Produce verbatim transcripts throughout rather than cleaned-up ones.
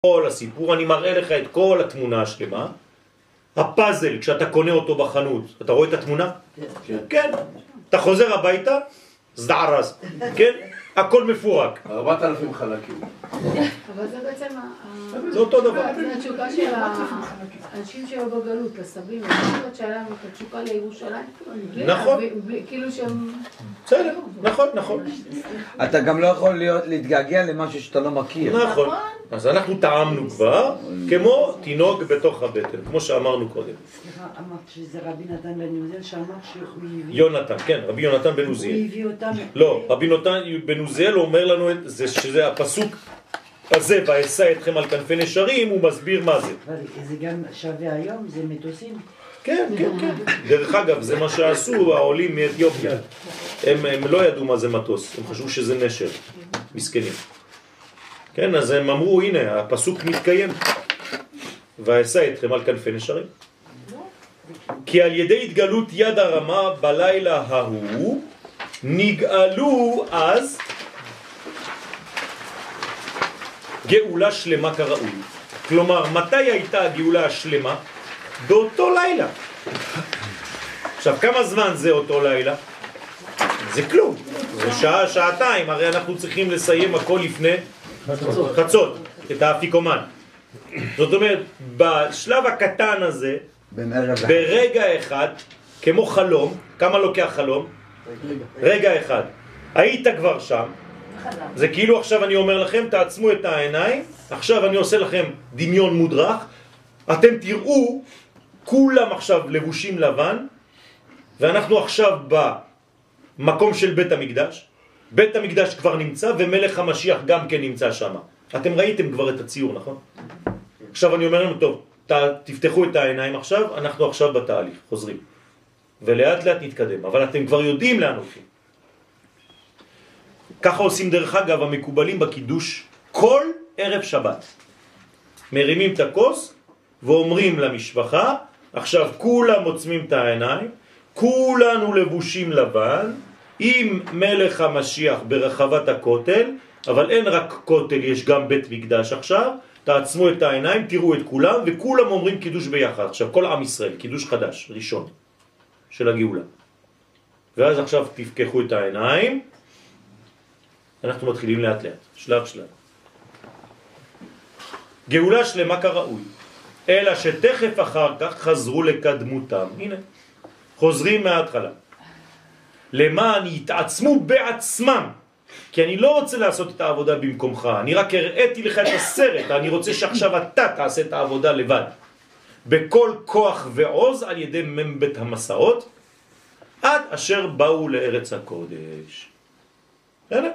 כל הסיפור, אני מראה לך את כל התמונה השלמה. הפאזל, כשאתה קונה אותו בחנות, אתה רואה את התמונה? כן. כן. אתה חוזר הביתה, זדערז, כן? הכל מפורק. ארבעת אלפים חלקים. אבל זה בעצם... זה אותו דבר. זה התשוקה של האנשים שהיו בגלות, הסבים, הסבות שהיה להם את התשוקה לירושלים. נכון. כאילו שהם... בסדר, נכון, נכון. אתה גם לא יכול להתגעגע למשהו שאתה לא מכיר. נכון. אז אנחנו טעמנו כבר, כמו תינוק בתוך הבטן, כמו שאמרנו קודם. סליחה, אמרת שזה רבי נתן בן עוזיאל שאמר שהוא הביא... יונתן, כן, רבי יונתן בן עוזיאל. הוא הביא אותם... לא, רבי יונתן בן עוזיאל אומר לנו שזה הפסוק הזה, ואשא אתכם על כנפי נשרים, הוא מסביר מה זה. אבל זה גם שווה היום, זה מטוסים. כן, כן, כן. דרך אגב, זה מה שעשו העולים מאתיופיה. הם, הם לא ידעו מה זה מטוס, הם חשבו שזה נשר, מסכנים. כן, אז הם אמרו, הנה, הפסוק מתקיים. ואשא אתכם על כנפי נשרים. כי על ידי התגלות יד הרמה בלילה ההוא, נגאלו אז גאולה שלמה כראוי. כלומר, מתי הייתה הגאולה השלמה? באותו לילה. עכשיו, כמה זמן זה אותו לילה? זה כלום. זה שעה, שעתיים. הרי אנחנו צריכים לסיים הכל לפני חצות, חצות את האפיקומן. זאת אומרת, בשלב הקטן הזה, ברגע אחד, כמו חלום, כמה לוקח חלום? רגע אחד. היית כבר שם. זה כאילו עכשיו אני אומר לכם, תעצמו את העיניים, עכשיו אני עושה לכם דמיון מודרך, אתם תראו, כולם עכשיו לבושים לבן, ואנחנו עכשיו במקום של בית המקדש, בית המקדש כבר נמצא, ומלך המשיח גם כן נמצא שם. אתם ראיתם כבר את הציור, נכון? עכשיו אני אומר לנו, טוב, תפתחו את העיניים עכשיו, אנחנו עכשיו בתהליך, חוזרים. ולאט לאט נתקדם, אבל אתם כבר יודעים לאן הולכים. ככה עושים דרך אגב המקובלים בקידוש כל ערב שבת. מרימים את הכוס ואומרים למשפחה, עכשיו כולם עוצמים את העיניים, כולנו לבושים לבן, עם מלך המשיח ברחבת הכותל, אבל אין רק כותל, יש גם בית מקדש עכשיו, תעצמו את העיניים, תראו את כולם, וכולם אומרים קידוש ביחד. עכשיו כל עם ישראל, קידוש חדש, ראשון, של הגאולה. ואז עכשיו תפקחו את העיניים, אנחנו מתחילים לאט לאט, שלב שלב. גאולה שלמה כראוי, אלא שתכף אחר כך חזרו לקדמותם. הנה, חוזרים מההתחלה. למען יתעצמו בעצמם, כי אני לא רוצה לעשות את העבודה במקומך, אני רק הראיתי לך את הסרט, אני רוצה שעכשיו אתה תעשה את העבודה לבד. בכל כוח ועוז על ידי מבית המסעות, עד אשר באו לארץ הקודש. הנה.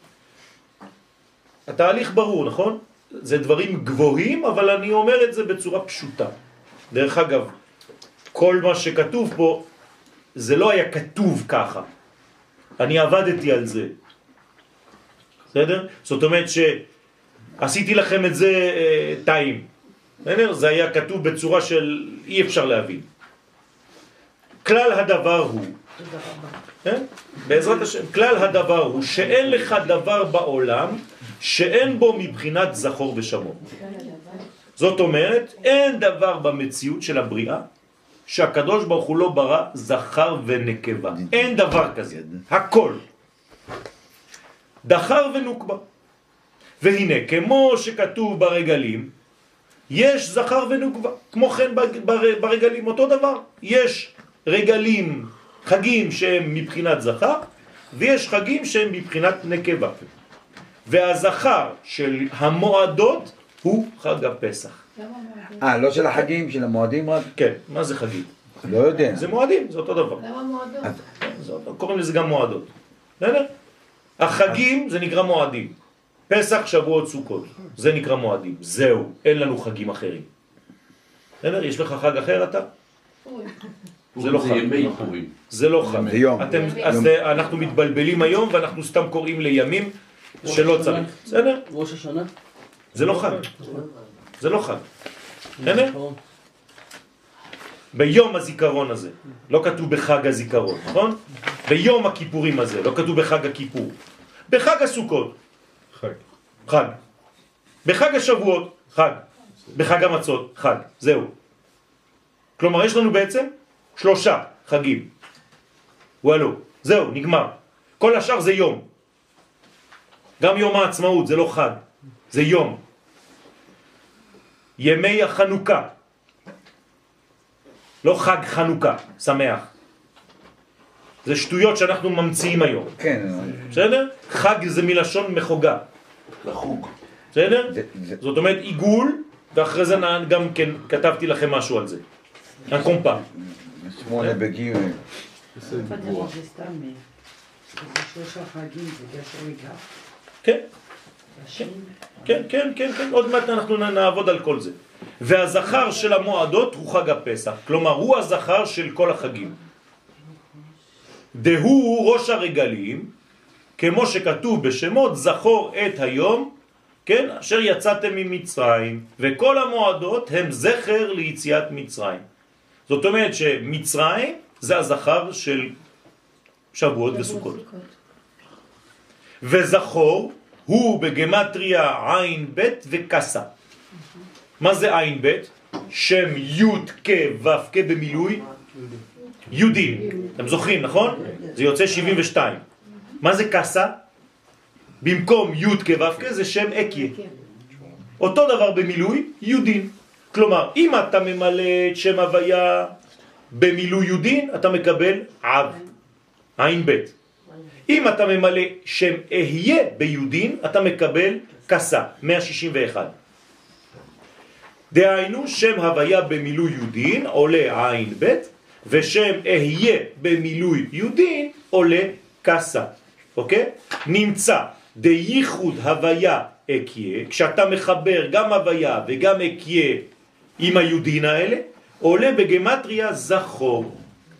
התהליך ברור, נכון? זה דברים גבוהים, אבל אני אומר את זה בצורה פשוטה. דרך אגב, כל מה שכתוב פה, זה לא היה כתוב ככה. אני עבדתי על זה. בסדר? זאת אומרת שעשיתי לכם את זה אה, טעים. בסדר? זה היה כתוב בצורה של אי אפשר להבין. כלל הדבר הוא, כן? בעזרת השם, כלל הדבר הוא שאין לך דבר בעולם שאין בו מבחינת זכור ושמור. זאת אומרת, אין דבר במציאות של הבריאה שהקדוש ברוך הוא לא ברא זכר ונקבה. אין דבר כזה. הכל. דחר ונוקבה. והנה, כמו שכתוב ברגלים, יש זכר ונוקבה. כמו כן ברגלים, אותו דבר. יש רגלים, חגים שהם מבחינת זכר, ויש חגים שהם מבחינת נקבה. והזכר של המועדות הוא חג הפסח. אה, לא של החגים, של המועדים רק? כן, מה זה חגים? לא יודע. זה מועדים, זה אותו דבר. למה מועדות? קוראים לזה גם מועדות. החגים זה נקרא מועדים. פסח, שבועות, סוכות. זה נקרא מועדים. זהו, אין לנו חגים אחרים. יש לך חג אחר אתה? זה לא חג. זה לא חג. זה יום. אז אנחנו מתבלבלים היום ואנחנו סתם קוראים לימים שלא צריך. בסדר? ראש השנה? זה לא חג. זה לא חג. בסדר? ביום הזיכרון הזה. לא כתוב בחג הזיכרון, נכון? ביום הכיפורים הזה. לא כתוב בחג הכיפור. בחג הסוכות. חג. חג. בחג השבועות. חג. בחג המצות, חג. זהו. כלומר, יש לנו בעצם שלושה חגים. וואלו, זהו, נגמר. כל השאר זה יום. גם יום העצמאות זה לא חג, זה יום. ימי החנוכה. לא חג חנוכה, שמח. זה שטויות שאנחנו ממציאים היום. כן. בסדר? חג זה מלשון מחוגה. לחוג. בסדר? זה- זה- זאת אומרת עיגול, ואחרי זה גם כן כתבתי לכם משהו על זה. הקומפה. שמונה בגימל. בסדר, pas dire גבוה. que c'est ça, mais c'est שלושה חגים, זה קשר לכך. כן, השם, כן, כן, כן, כן. עוד מעט אנחנו נ- נעבוד על כל זה. והזכר של המועדות הוא חג הפסח. כלומר, הוא הזכר של כל החגים. דהו ראש הרגלים, כמו שכתוב בשמות, זכור את היום, כן, אשר יצאתם ממצרים, וכל המועדות הם זכר ליציאת מצרים. זאת אומרת שמצרים זה הזכר של שבועות וסוכות. וזכור הוא בגמטריה עין בית וקסה. מה זה עין בית? שם י' כ' ו' כ' במילוי יודין. אתם זוכרים, נכון? זה יוצא שבעים ושתיים. מה זה קסה? במקום י' כ' ו' כ' זה שם אקיה. אותו דבר במילוי יודין. כלומר, אם אתה ממלא את שם הוויה במילוי יודין, אתה מקבל עב, עין בית. אם אתה ממלא שם אהיה ביודין, אתה מקבל קסה, מאה שישים ואחת. דהיינו, שם הוויה במילוי יודין עולה עין בית, ושם אהיה במילוי יודין עולה קסה. אוקיי? נמצא דייחוד הוויה אקיה, כשאתה מחבר גם הוויה וגם אקיה עם היודין האלה, עולה בגמטריה זכור.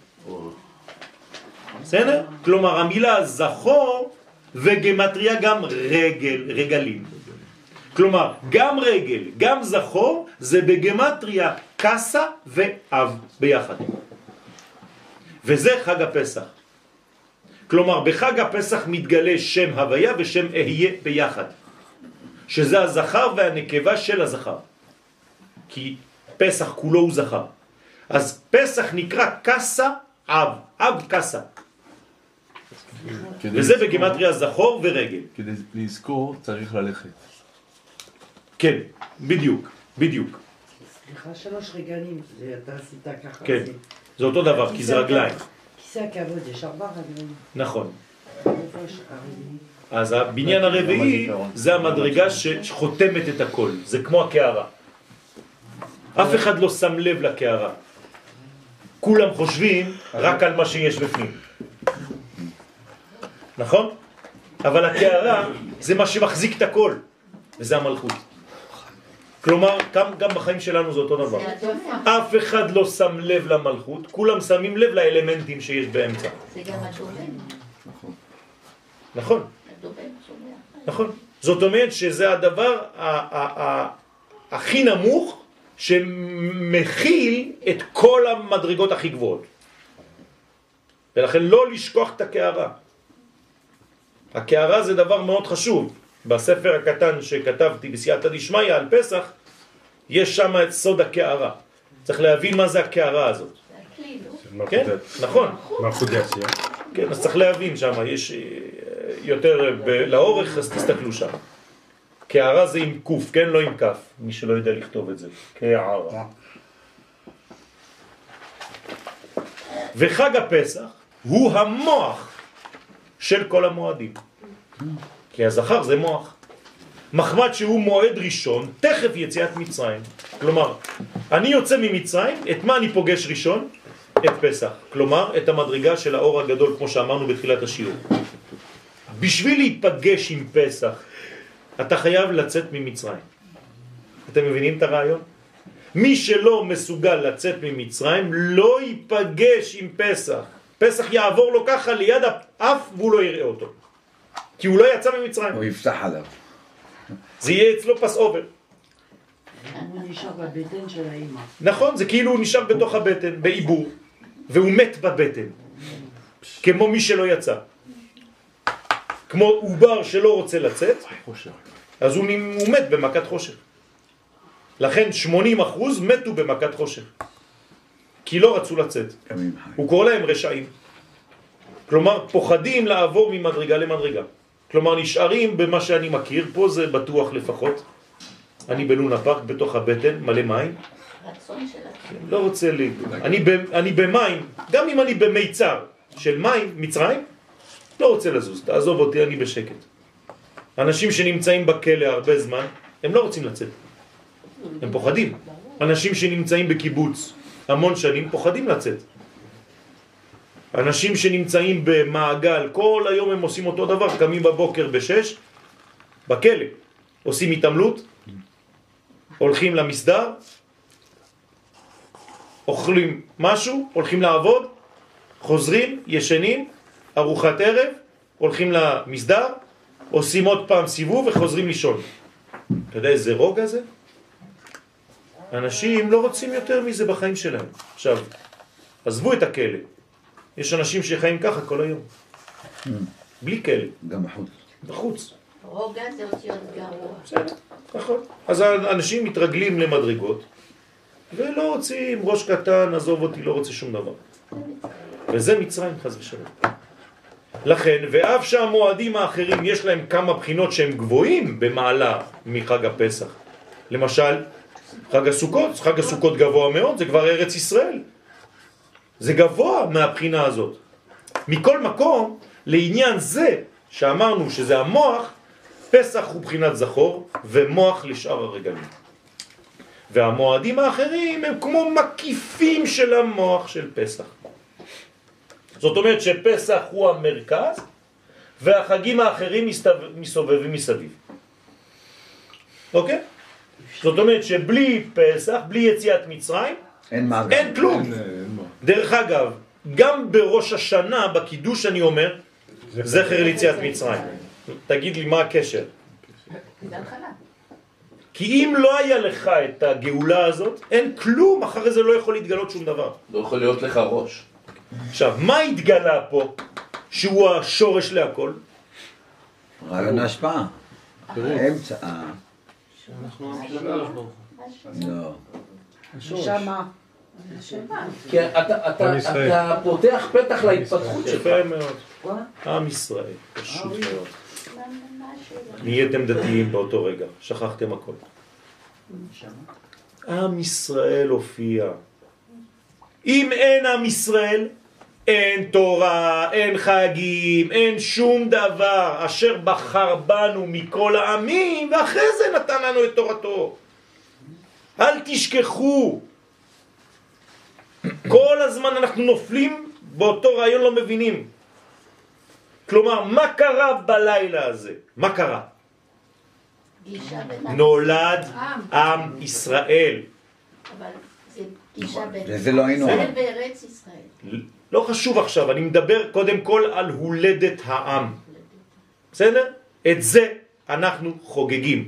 בסדר? כלומר, המילה זכור וגמטריה גם רגל, רגלים. כלומר, גם רגל, גם זכור, זה בגמטריה קסה ואב ביחד. וזה חג הפסח. כלומר, בחג הפסח מתגלה שם הוויה ושם אהיה ביחד. שזה הזכר והנקבה של הזכר. כי פסח כולו הוא זכר. אז פסח נקרא קסה אב, אב קסה. כדי וזה לזכור- בגימטריה זכור ורגל. כדי לזכור צריך ללכת. כן, בדיוק, בדיוק. סליחה, שלוש רגלים, זה אתה עשית ככה. כן, זה- זה אותו דבר, כי זה רגליים. כיסא הכבוד, יש ארבע רגלים. נכון. איפה יש הרגלים? אז הבניין הרביעי זה המדרגה שחותמת את הכל. זה כמו הקערה. אף אחד לא שם לב לקערה. כולם חושבים רק על מה שיש בפנים. נכון? אבל הקערה זה מה שמחזיק את הכל. וזה המלכות. כלומר, גם, גם בחיים שלנו זה אותו דבר. אף אחד לא שם לב למלכות, כולם שמים לב לאלמנטים שיש באמצע. זה גם הדובר. נכון, הדובר שומע. נכון. זאת אומרת שזה הדבר ה- ה- ה- הכי נמוך שמכיל את כל המדרגות הכי גבוהות. ולכן לא לשכוח את הקערה. הקערה זה דבר מאוד חשוב. בספר הקטן שכתבתי בסייעתא דשמיא על פסח, יש שם את סוד הקערה. צריך להבין מה זה הקערה הזאת. זה הכלי, לא? כן, נכון. מלכות דעשייה. כן, אז צריך להבין שם, יש אה, יותר ב- לאורך, אז תסתכלו שם. קערה זה עם קוף, כן? לא עם כף, מי שלא יודע לכתוב את זה. קערה. וחג הפסח הוא המוח של כל המועדים. כי הזכר זה מוח. מחמד שהוא מועד ראשון, תכף יציאת מצרים. כלומר, אני יוצא ממצרים, את מה אני פוגש ראשון? את פסח. כלומר, את המדרגה של האור הגדול, כמו שאמרנו בתחילת השיעור. בשביל להיפגש עם פסח, אתה חייב לצאת ממצרים. אתם מבינים את הרעיון? מי שלא מסוגל לצאת ממצרים, לא ייפגש עם פסח. פסח יעבור לו ככה ליד האף והוא לא יראה אותו. כי הוא לא יצא ממצרים. הוא יפתח עליו. זה יהיה אצלו פס אובר. הוא נשאר בבטן של האמא. נכון, זה כאילו הוא נשאר בתוך הבטן, בעיבור, והוא מת בבטן. כמו מי שלא יצא. כמו עובר שלא רוצה לצאת, חושך. אז הוא, הוא מת במכת חושך. לכן שמונים אחוז מתו במכת חושך, כי לא רצו לצאת. הוא קורא להם רשעים. כלומר, פוחדים לעבור ממדרגה למדרגה. כלומר, נשארים במה שאני מכיר, פה זה בטוח לפחות. אני בלונה פארק, בתוך הבטן, מלא מים. רצון של עצמי. לא רוצה לי... אני, ב... אני במים, גם אם אני במיצר של מים, מצרים, לא רוצה לזוז, תעזוב אותי, אני בשקט. אנשים שנמצאים בכלא הרבה זמן, הם לא רוצים לצאת. הם פוחדים. אנשים שנמצאים בקיבוץ המון שנים, פוחדים לצאת. אנשים שנמצאים במעגל, כל היום הם עושים אותו דבר, קמים בבוקר בשש, בכלא, עושים התעמלות, הולכים למסדר, אוכלים משהו, הולכים לעבוד, חוזרים, ישנים, ארוחת ערב, הולכים למסדר, עושים עוד פעם סיבוב וחוזרים לישון. אתה יודע איזה רוגע זה? אנשים לא רוצים יותר מזה בחיים שלהם. עכשיו, עזבו את הכלא. יש אנשים שחיים ככה כל היום. בלי כלא. גם בחוץ. בחוץ. רוגע זה אותיות גרוע. בסדר, נכון. אז האנשים מתרגלים למדרגות, ולא רוצים ראש קטן, עזוב אותי, לא רוצה שום דבר. וזה מצרים חס ושלום. לכן, ואף שהמועדים האחרים יש להם כמה בחינות שהם גבוהים במעלה מחג הפסח. למשל, חג הסוכות, חג הסוכות גבוה מאוד, זה כבר ארץ ישראל. זה גבוה מהבחינה הזאת. מכל מקום, לעניין זה שאמרנו שזה המוח, פסח הוא בחינת זכור ומוח לשאר הרגלים. והמועדים האחרים הם כמו מקיפים של המוח של פסח. זאת אומרת שפסח הוא המרכז והחגים האחרים מסובבים מסביב. אוקיי? זאת אומרת שבלי פסח, בלי יציאת מצרים, אין מעגל. אין כלום. אין, אין מה. דרך אגב, גם בראש השנה, בקידוש אני אומר, זכר ליציאת מצרים. תגיד לי מה הקשר. זה התחלה. כי אם לא היה לך את הגאולה הזאת, אין כלום, אחרי זה לא יכול להתגלות שום דבר. לא יכול להיות לך ראש. עכשיו, מה התגלה פה, שהוא השורש להכל? רעיון ההשפעה. האמצע. אה, אנחנו המשלם לא. שמה. כי אתה, אתה, אתה פותח פתח להתפתחות שלך. יפה מאוד. עם ישראל, פשוט מאוד. נהייתם דתיים באותו רגע, שכחתם הכל. עם ישראל הופיע. אם אין עם ישראל, אין תורה, אין חגים, אין שום דבר אשר בחר בנו מכל העמים, ואחרי זה נתן לנו את תורתו. אל תשכחו. כל הזמן אנחנו נופלים באותו רעיון, לא מבינים. כלומר, מה קרה בלילה הזה? מה קרה? גישה בין... נולד עם ישראל. אבל זה גישה בין... וזה לא היינו. ישראל בארץ ישראל. לא חשוב עכשיו, אני מדבר קודם כל על הולדת העם. בסדר? את זה אנחנו חוגגים.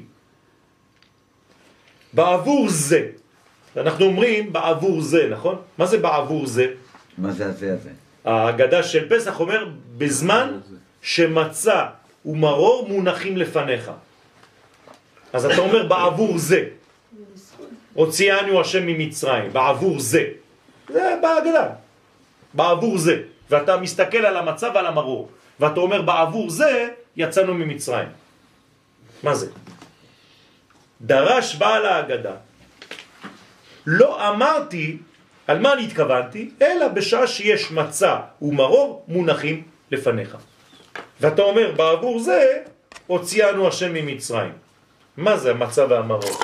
בעבור זה. אנחנו אומרים בעבור זה, נכון? מה זה בעבור זה? מה זה הזה הזה? ההגדה של פסח אומר, בזמן שמצה ומרור מונחים לפניך. אז אתה אומר בעבור זה. הוציאנו השם ממצרים, בעבור זה. זה בהגדה. בעבור זה. ואתה מסתכל על המצה ועל המרור. ואתה אומר בעבור זה יצאנו ממצרים. מה זה? דרש בעל ההגדה. לא אמרתי על מה אני התכוונתי, אלא בשעה שיש מצה ומרור מונחים לפניך. ואתה אומר, בעבור זה הוציאנו השם ממצרים. מה זה המצה והמרור?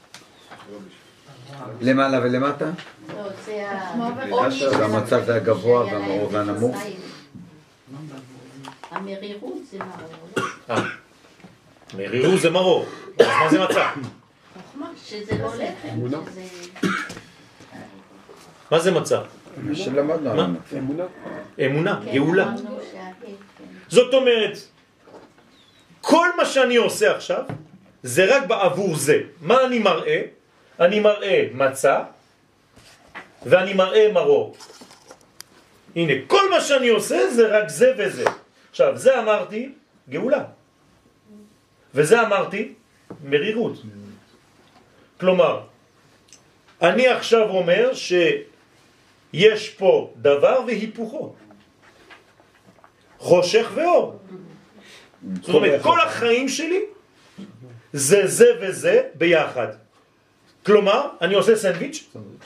למעלה ולמטה? לא, זה זה המצב זה הגבוה והמרור זה הנמוך. המרירות זה מרור. אה, מרירות זה מרור. אז מה זה מצה? שזה לא לחם, שזה... מה זה מצה? מה שלמדנו על המצב. אמונה, גאולה. אמרנו שההד, כן. זאת אומרת, כל מה שאני עושה עכשיו, זה רק בעבור זה. מה אני מראה? אני מראה מצה, ואני מראה מרור. הנה, כל מה שאני עושה זה רק זה וזה. עכשיו, זה אמרתי גאולה. וזה אמרתי מרירות. כלומר, אני עכשיו אומר שיש פה דבר והיפוכו. חושך ואור. זאת אומרת, כל החיים שלי זה זה וזה ביחד. כלומר, אני עושה סנדוויץ'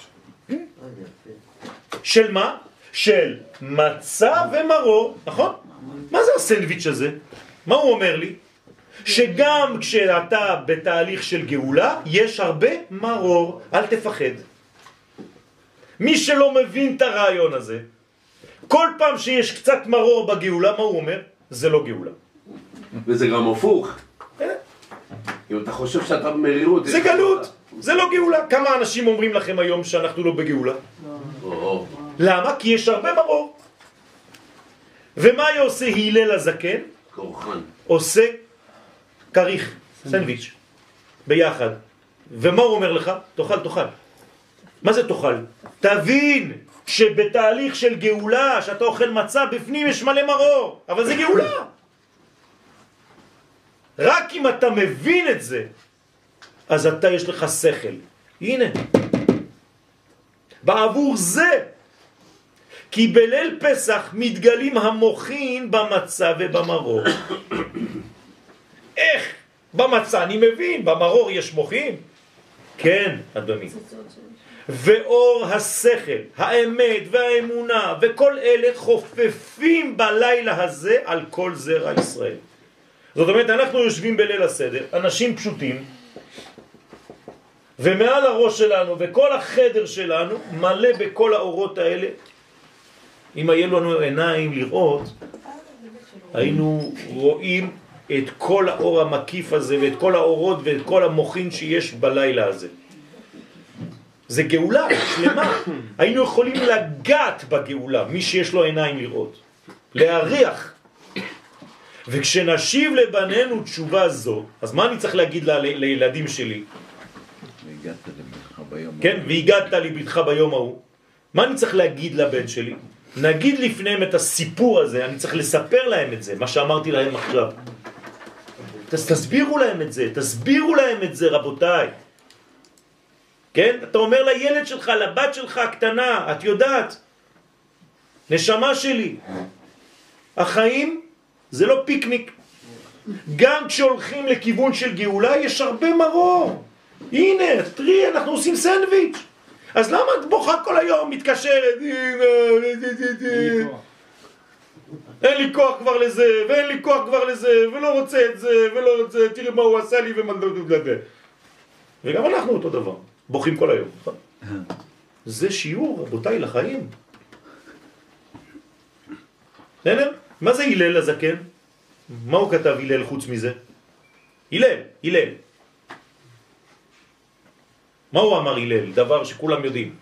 של מה? של מצה ומרור, נכון? מה זה הסנדוויץ' הזה? מה הוא אומר לי? שגם כשאתה בתהליך של גאולה, יש הרבה מרור, אל תפחד. מי שלא מבין את הרעיון הזה, כל פעם שיש קצת מרור בגאולה, מה הוא אומר? זה לא גאולה. וזה גם הפוך. אם אתה חושב שאתה במרירות... זה גלות, זה לא גאולה. כמה אנשים אומרים לכם היום שאנחנו לא בגאולה? למה? כי יש הרבה מרור. ומה עושה הלל הזקן? קורחן. עושה קריך, סנדוויץ', ביחד. ומה הוא אומר לך? תאכל, תאכל. מה זה תאכל? תבין שבתהליך של גאולה, שאתה אוכל מצה, בפנים יש מלא מרור, אבל זה גאולה. רק אם אתה מבין את זה, אז אתה יש לך שכל. הנה. בעבור זה, כי בליל פסח מתגלים המוחין במצה ובמרור. איך? במצה אני מבין, במרור יש מוחין? כן, אדוני. ואור השכל, האמת והאמונה וכל אלה חופפים בלילה הזה על כל זרע ישראל. זאת אומרת, אנחנו יושבים בליל הסדר, אנשים פשוטים, ומעל הראש שלנו וכל החדר שלנו מלא בכל האורות האלה. אם היה לנו עיניים לראות, היינו רואים את כל האור המקיף הזה ואת כל האורות ואת כל המוחין שיש בלילה הזה. זה גאולה שלמה. היינו יכולים לגעת בגאולה, מי שיש לו עיניים לראות, להריח. וכשנשיב לבנינו תשובה זו, אז מה אני צריך להגיד ל- לילדים שלי? והגעת לביתך ביום כן, והגעת לביתך ביום ההוא. מה אני צריך להגיד לבן שלי? נגיד לפניהם את הסיפור הזה, אני צריך לספר להם את זה, מה שאמרתי להם עכשיו. תסבירו להם את זה, תסבירו להם את זה, רבותיי. כן? אתה אומר לילד שלך, לבת שלך הקטנה, את יודעת, נשמה שלי, החיים זה לא פיקניק. גם כשהולכים לכיוון של גאולה יש הרבה מרור. הנה, תראי, אנחנו עושים סנדוויץ'. אז למה את בוכה כל היום, מתקשרת? אין לי כוח כבר לזה, ואין לי כוח כבר לזה, ולא רוצה את זה, ולא רוצה, תראי מה הוא עשה לי ומנדוד לזה. וגם אנחנו אותו דבר, בוכים כל היום. זה שיעור, רבותיי, לחיים. בסדר? מה זה הלל הזקן? מה הוא כתב הלל חוץ מזה? הלל, הלל. מה הוא אמר הלל? דבר שכולם יודעים.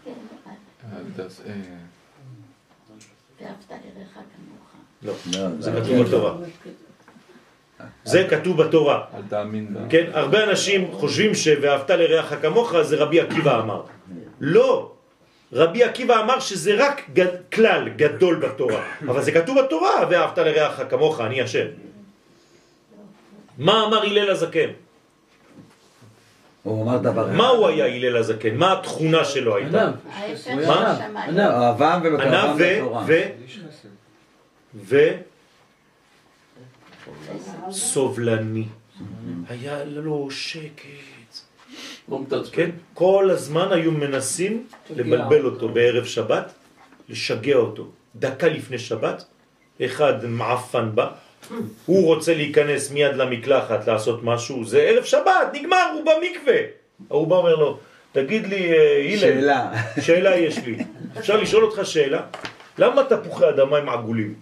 ואהבת לרעך כמוך. לא, זה כתוב בתורה. זה כתוב בתורה. אל תאמין בה. כן, הרבה אנשים חושבים שוואהבת לרעך כמוך זה רבי עקיבא אמר. לא. רבי עקיבא אמר שזה רק גד, כלל גדול בתורה, אבל זה כתוב בתורה, ואהבת לרעך כמוך, אני השם. מה אמר הלל הזקן? הוא אמר דבר... מה הוא היה הלל הזקן? מה התכונה שלו הייתה? ההפך מה? של השמיים. אהבם ענה ובקרבם ו... בתורה. ו... ו... סובלני. היה לו שקט. לא מתעצבן. כן? כל הזמן היו מנסים לבלבל אותו בערב שבת, לשגע אותו. דקה לפני שבת, אחד מעפן בא, הוא רוצה להיכנס מיד למקלחת לעשות משהו, זה ערב שבת, נגמר, הוא במקווה. הוא בא אומר לו, תגיד לי, הלל, שאלה. שאלה יש לי. אפשר לשאול אותך שאלה? למה תפוחי אדמה הם עגולים?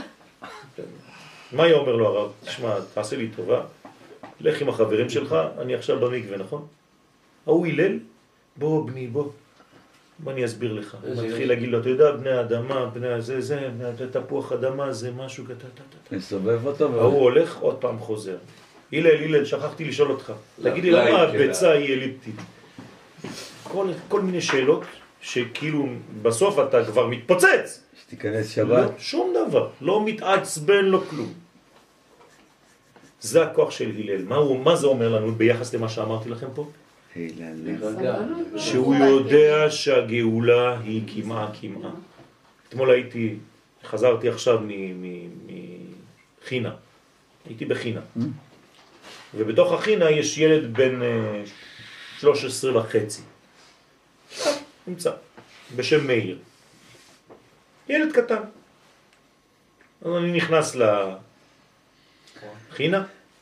מה היה אומר לו הרב? תשמע, תעשה לי טובה, לך עם החברים שלך, אני עכשיו במקווה, נכון? הוא הלל, בוא בני, בוא. בוא אני אסביר לך. מתחיל להגיד לו, אתה יודע, בני האדמה, בני זה, זה, תפוח אדמה, זה משהו, מסובב אותו. הוא הולך, עוד פעם חוזר. הלל, הלל, שכחתי לשאול אותך. תגיד לי, למה הביצה היא אליפטית? כל מיני שאלות שכאילו בסוף אתה כבר מתפוצץ. שתיכנס שבת. שום דבר, לא מתעצבן, לא כלום. זה הכוח של הלל. מה זה אומר לנו ביחס למה שאמרתי לכם פה? שהוא יודע שהגאולה היא כמעה כמעה. אתמול הייתי, חזרתי עכשיו מחינה, הייתי בחינה, ובתוך החינה יש ילד בן שלוש עשרה וחצי, נמצא, בשם מאיר, ילד קטן. אז אני נכנס לחינה,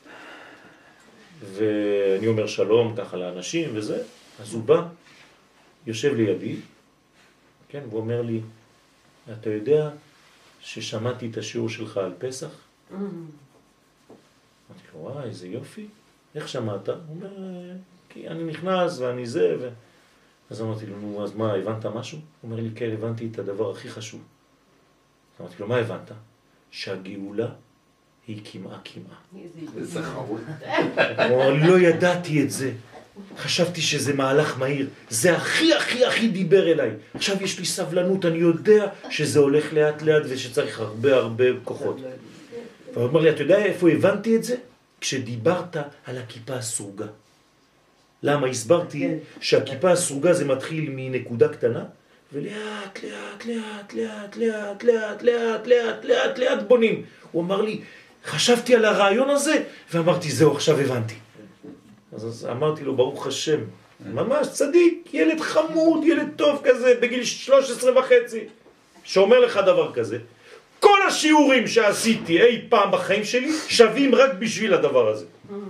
ואני אומר שלום ככה לאנשים וזה, אז הוא בא, יושב לידי, כן, והוא אומר לי, אתה יודע ששמעתי את השיעור שלך על פסח? אמרתי לו, וואי, איזה יופי, איך שמעת? הוא אומר, כי אני נכנס ואני זה, ו... אז אמרתי לו, נו, אז מה, הבנת משהו? הוא אומר לי, כן, הבנתי את הדבר הכי חשוב. אמרתי לו, מה הבנת? שהגאולה היא כמעה כמעה. איזה חרוד. הוא אומר, לא ידעתי את זה. חשבתי שזה מהלך מהיר. זה הכי הכי הכי דיבר אליי. עכשיו יש לי סבלנות, אני יודע שזה הולך לאט לאט ושצריך הרבה הרבה כוחות. הוא אומר לי, אתה יודע איפה הבנתי את זה? כשדיברת על הכיפה הסרוגה. למה? הסברתי שהכיפה הסרוגה זה מתחיל מנקודה קטנה, ולאט לאט לאט לאט לאט לאט לאט לאט לאט לאט בונים. הוא אמר לי, חשבתי על הרעיון הזה, ואמרתי, זהו, עכשיו הבנתי. אז אמרתי לו, ברוך השם, ממש צדיק, ילד חמוד, ילד טוב כזה, בגיל שלוש עשרה וחצי, שאומר לך דבר כזה. כל השיעורים שעשיתי אי פעם בחיים שלי, שווים רק בשביל הדבר הזה.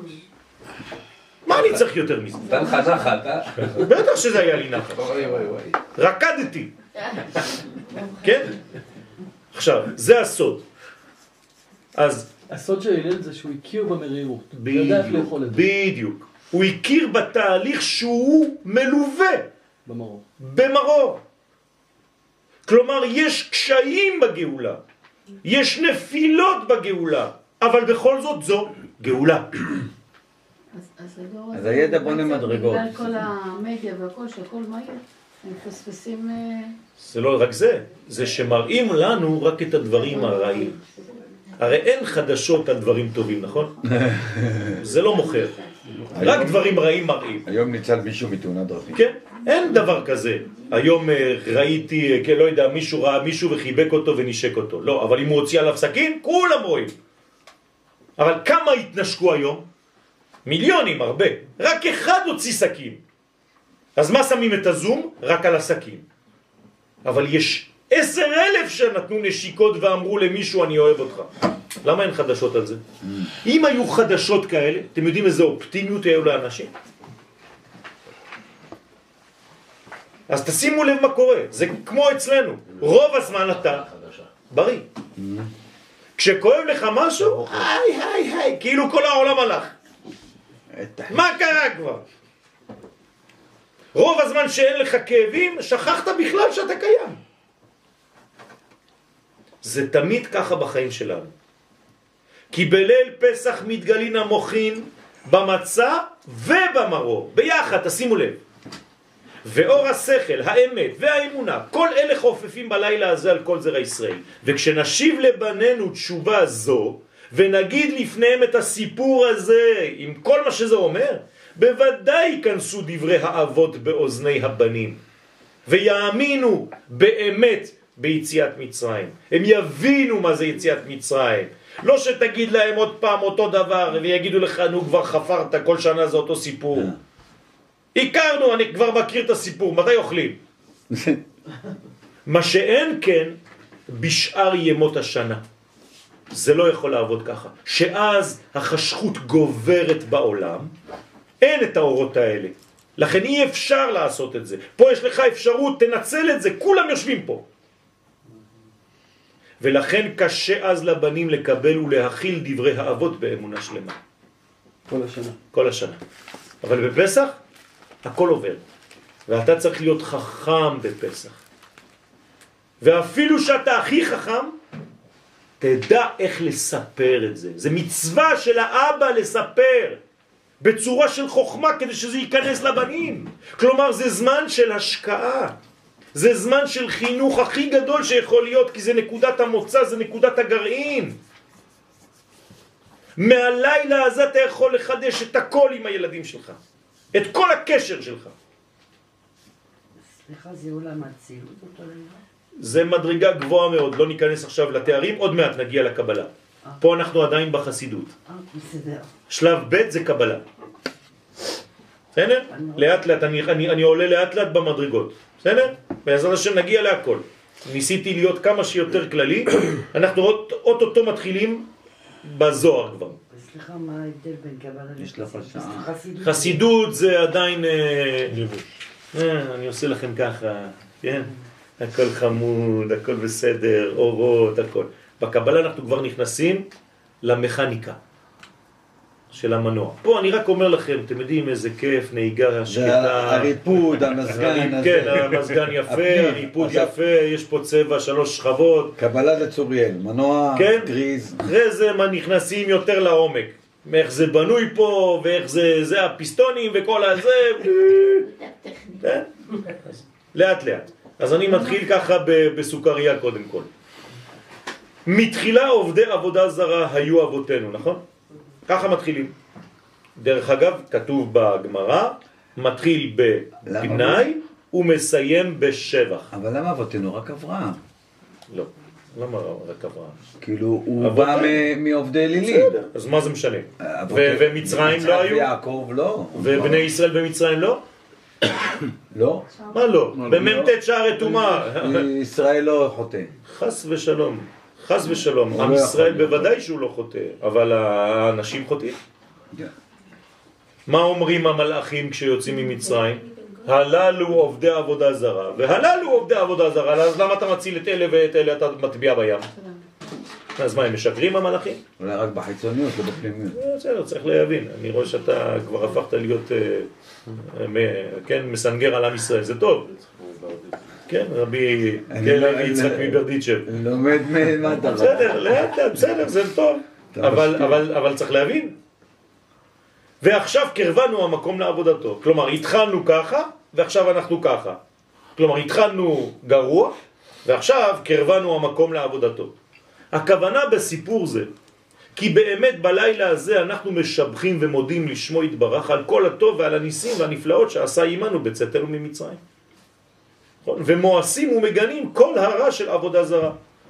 מה אני צריך יותר מזה? אתה לך נחת, אה? בטח שזה היה לי נחת. וואי וואי וואי. רקדתי. כן? עכשיו, זה הסוד. אז הסוד של הלל זה שהוא הכיר במרירות. בדיוק, בדיוק. הוא הכיר בתהליך שהוא מלווה במרור. במרור. כלומר, יש קשיים בגאולה, יש נפילות בגאולה, אבל בכל זאת זו גאולה. אז הידע בונה מדרגות. בגלל כל המדיה והכל, שהכל מהיר, הם מפספסים... זה לא רק זה, זה שמראים לנו רק את הדברים הרעים. הרי אין חדשות על דברים טובים, נכון? זה לא מוכר. רק דברים רעים מראים. היום ניצל מישהו מתאונת דרכים. כן, אין דבר כזה. היום ראיתי, לא יודע, מישהו ראה מישהו וחיבק אותו ונשק אותו. לא, אבל אם הוא הוציא עליו סכין, כולם רואים. אבל כמה התנשקו היום? מיליונים, הרבה. רק אחד הוציא סכין. אז מה שמים את הזום? רק על הסכין. אבל יש עשר אלף שנתנו נשיקות ואמרו למישהו אני אוהב אותך. למה אין חדשות על זה? אם היו חדשות כאלה, אתם יודעים איזה אופטימיות היו לאנשים? אז תשימו לב מה קורה. זה כמו אצלנו. רוב הזמן אתה בריא. כשכואב לך משהו, היי היי היי, כאילו כל העולם הלך. מה קרה כבר? רוב הזמן שאין לך כאבים, שכחת בכלל שאתה קיים. זה תמיד ככה בחיים שלנו. כי בליל פסח מתגלין המוחין במצה ובמרור, ביחד, תשימו לב. ואור השכל, האמת והאמונה, כל אלה חופפים בלילה הזה על כל זרע ישראל. וכשנשיב לבנינו תשובה זו, ונגיד לפניהם את הסיפור הזה, עם כל מה שזה אומר, בוודאי ייכנסו דברי האבות באוזני הבנים, ויאמינו באמת ביציאת מצרים. הם יבינו מה זה יציאת מצרים. לא שתגיד להם עוד פעם אותו דבר, ויגידו לך, נו כבר חפרת, כל שנה זה אותו סיפור. הכרנו, אני כבר מכיר את הסיפור, מתי אוכלים? מה שאין כן, בשאר ימות השנה. זה לא יכול לעבוד ככה. שאז החשכות גוברת בעולם, אין את האורות האלה. לכן אי אפשר לעשות את זה. פה יש לך אפשרות, תנצל את זה, כולם יושבים פה. ולכן קשה אז לבנים לקבל ולהכיל דברי האבות באמונה שלמה. כל השנה. כל השנה. אבל בפסח, הכל עובר. ואתה צריך להיות חכם בפסח. ואפילו שאתה הכי חכם, תדע איך לספר את זה. זה מצווה של האבא לספר בצורה של חוכמה כדי שזה ייכנס לבנים. כלומר זה זמן של השקעה. זה זמן של חינוך הכי גדול שיכול להיות, כי זה נקודת המוצא, זה נקודת הגרעין. מהלילה הזה אתה יכול לחדש את הכל עם הילדים שלך. את כל הקשר שלך. סליחה, זה עולם הצילות אותו דבר? זה מדרגה גבוהה מאוד, לא ניכנס עכשיו לתארים, עוד מעט נגיע לקבלה. פה אנחנו עדיין בחסידות. אה, בסדר. שלב ב' זה קבלה. בסדר? לאט לאט, אני, אני, אני עולה לאט לאט במדרגות. בסדר? בעזרת השם נגיע להכל. ניסיתי להיות כמה שיותר כללי, אנחנו אוטוטו מתחילים בזוהר כבר. סליחה, מה ההבדל בין קבלה לחסידות? חסידות זה עדיין... אני עושה לכם ככה, כן? הכל חמוד, הכל בסדר, אורות, הכל. בקבלה אנחנו כבר נכנסים למכניקה של המנוע. פה אני רק אומר לכם, אתם יודעים איזה כיף, נהיגה שקטה. הריפוד, המזגן. כן, המזגן יפה, הריפוד יפה, יש פה צבע, שלוש שכבות. קבלה לצוריאל, מנוע, גריז. אחרי זה מה נכנסים יותר לעומק. איך זה בנוי פה, ואיך זה, זה הפיסטונים וכל הזה. לאט לאט. אז אני מתחיל ככה בסוכריה קודם כל. מתחילה עובדי עבודה זרה היו אבותינו, נכון? ככה מתחילים. דרך אגב, כתוב בגמרא, מתחיל בגנאי ומסיים בשבח. אבל למה אבותינו? רק אברהם. לא, למה רק אברהם? כאילו, הוא בא מעובדי אלילים. אז מה זה משנה? ומצרים לא היו? ויעקב לא. ובני ישראל במצרים לא? לא. מה לא? במ"ט שערי טומאה. ישראל לא חוטא. חס ושלום. חס ושלום. עם ישראל בוודאי שהוא לא חוטא, אבל האנשים חוטאים. מה אומרים המלאכים כשיוצאים ממצרים? הללו עובדי עבודה זרה, והללו עובדי עבודה זרה, אז למה אתה מציל את אלה ואת אלה אתה מטביע בים? אז מה, הם משקרים המלאכים? אולי רק בחיצוניות, לא בפנימיות. בסדר, צריך להבין. אני רואה שאתה כבר הפכת להיות, כן, מסנגר על עם ישראל, זה טוב. כן, רבי יצחק מברדיצ'ב. לומד מה אתה... בסדר, לאט לאט, בסדר, זה טוב. אבל צריך להבין. ועכשיו קרבנו המקום לעבודתו. כלומר, התחלנו ככה, ועכשיו אנחנו ככה. כלומר, התחלנו גרוע, ועכשיו קרבנו המקום לעבודתו. הכוונה בסיפור זה, כי באמת בלילה הזה אנחנו משבחים ומודים לשמו יתברך על כל הטוב ועל הניסים והנפלאות שעשה עמנו בצאתנו ממצרים. ומואסים ומגנים כל הרע של עבודה זרה.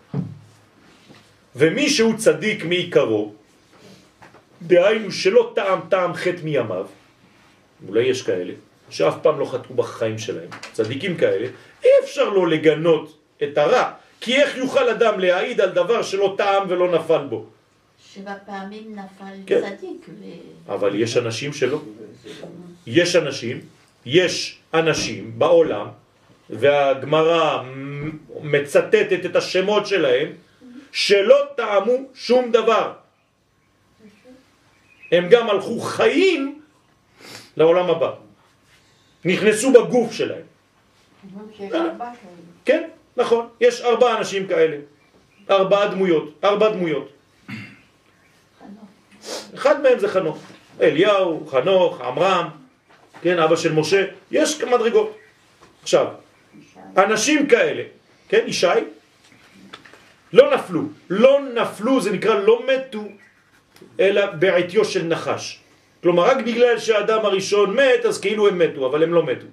ומי שהוא צדיק מעיקרו, דהיינו שלא טעם טעם חטא מימיו, אולי יש כאלה שאף פעם לא חטאו בחיים שלהם, צדיקים כאלה, אי אפשר לו לגנות את הרע, כי איך יוכל אדם להעיד על דבר שלא טעם ולא נפל בו? שבע פעמים נפל כן. צדיק. ו... אבל יש אנשים שלא. יש אנשים, יש אנשים בעולם, והגמרא מצטטת את השמות שלהם, שלא טעמו שום דבר. הם גם הלכו חיים לעולם הבא. נכנסו בגוף שלהם. כן, נכון. יש ארבעה אנשים כאלה. ארבעה דמויות. ארבע דמויות. אחד מהם זה חנוך. אליהו, חנוך, עמרם, כן, אבא של משה. יש כמה מדרגות. עכשיו, אנשים כאלה, כן, ישי, לא נפלו. לא נפלו, זה נקרא לא מתו, אלא בעטיו של נחש. כלומר, רק בגלל שהאדם הראשון מת, אז כאילו הם מתו, אבל הם לא מתו.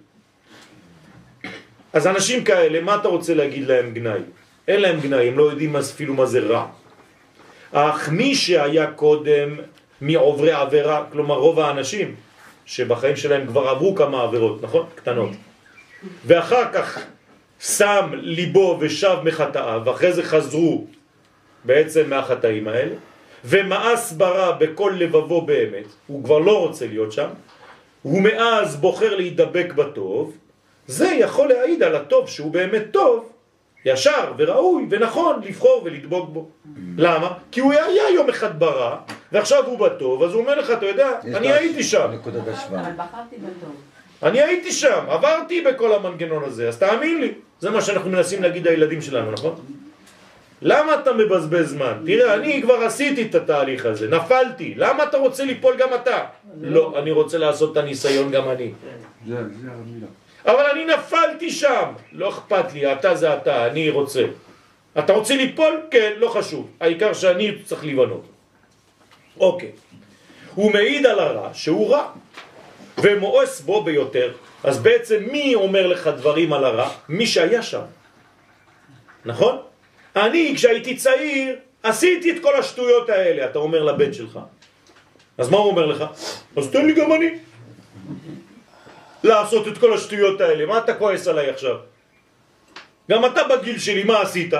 אז אנשים כאלה, מה אתה רוצה להגיד להם גנאי? אין להם גנאי, הם לא יודעים אפילו מה זה רע. אך מי שהיה קודם מעוברי עבירה, כלומר רוב האנשים שבחיים שלהם כבר עברו כמה עבירות, נכון? קטנות. ואחר כך שם ליבו ושב מחטאיו, ואחרי זה חזרו בעצם מהחטאים האלה, ומאס ברא בכל לבבו באמת, הוא כבר לא רוצה להיות שם, הוא מאז בוחר להידבק בטוב, זה יכול להעיד על הטוב שהוא באמת טוב, ישר וראוי ונכון לבחור ולדבוק בו. למה? כי הוא היה יום אחד ברא, ועכשיו הוא בטוב, אז הוא אומר לך, אתה יודע, אני הייתי שם. אבל בחרתי בטוב. אני הייתי שם, עברתי בכל המנגנון הזה, אז תאמין לי. זה מה שאנחנו מנסים להגיד לילדים שלנו, נכון? למה אתה מבזבז זמן? תראה, אני כבר עשיתי את התהליך הזה, נפלתי. למה אתה רוצה ליפול גם אתה? לא, אני רוצה לעשות את הניסיון גם אני. זה, זה המילה. אבל אני נפלתי שם. לא אכפת לי, אתה זה אתה, אני רוצה. אתה רוצה ליפול? כן, לא חשוב. העיקר שאני צריך לבנות. אוקיי. הוא מעיד על הרע שהוא רע. ומואס בו ביותר. אז בעצם מי אומר לך דברים על הרע? מי שהיה שם. נכון? אני כשהייתי צעיר עשיתי את כל השטויות האלה, אתה אומר לבן שלך. אז מה הוא אומר לך? אז תן לי גם אני לעשות את כל השטויות האלה. מה אתה כועס עליי עכשיו? גם אתה בגיל שלי, מה עשית?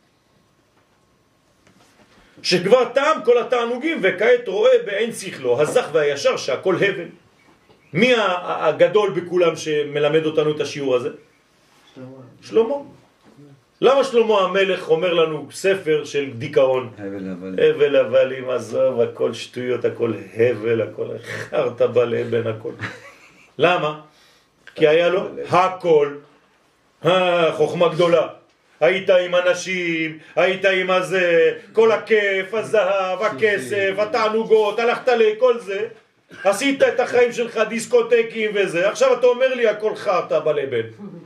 שכבר טעם כל התענוגים וכעת רואה בעין שכלו, הזך והישר שהכל הבל. מי הגדול בכולם שמלמד אותנו את השיעור הזה? שלמה. למה שלמה המלך אומר לנו ספר של דיכאון? הבל הבלים. הבל הבלים, עזוב, הכל שטויות, הכל הבל, הכל חרטה בלבן, הכל. למה? כי היה לו הכל. חוכמה גדולה. היית עם אנשים, היית עם הזה, כל הכיף, הזהב, הכסף, התענוגות, הלכת לכל זה, עשית את החיים שלך דיסקוטקים וזה, עכשיו אתה אומר לי הכל חרטה בלבן.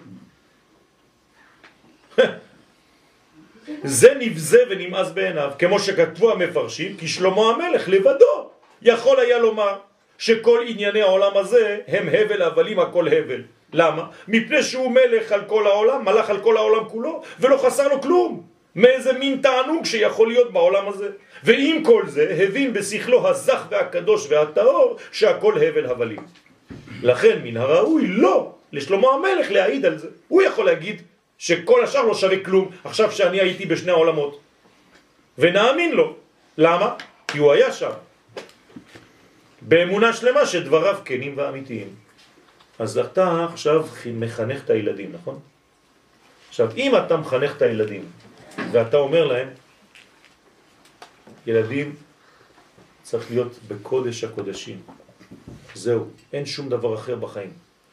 זה נבזה ונמאס בעיניו, כמו שכתבו המפרשים, כי שלמה המלך לבדו יכול היה לומר שכל ענייני העולם הזה הם הבל הבלים, הכל הבל. למה? מפני שהוא מלך על כל העולם, מלך על כל העולם כולו, ולא חסר לו כלום. מאיזה מין תענוג שיכול להיות בעולם הזה. ועם כל זה, הבין בשכלו הזך והקדוש והטהור, שהכל הבל הבלים. לכן מן הראוי לא לשלמה המלך להעיד על זה. הוא יכול להגיד שכל השאר לא שווה כלום, עכשיו שאני הייתי בשני העולמות. ונאמין לו. למה? כי הוא היה שם. באמונה שלמה שדבריו כנים ואמיתיים. אז אתה עכשיו מחנך את הילדים, נכון? עכשיו, אם אתה מחנך את הילדים, ואתה אומר להם, ילדים צריך להיות בקודש הקודשים. זהו, אין שום דבר אחר בחיים.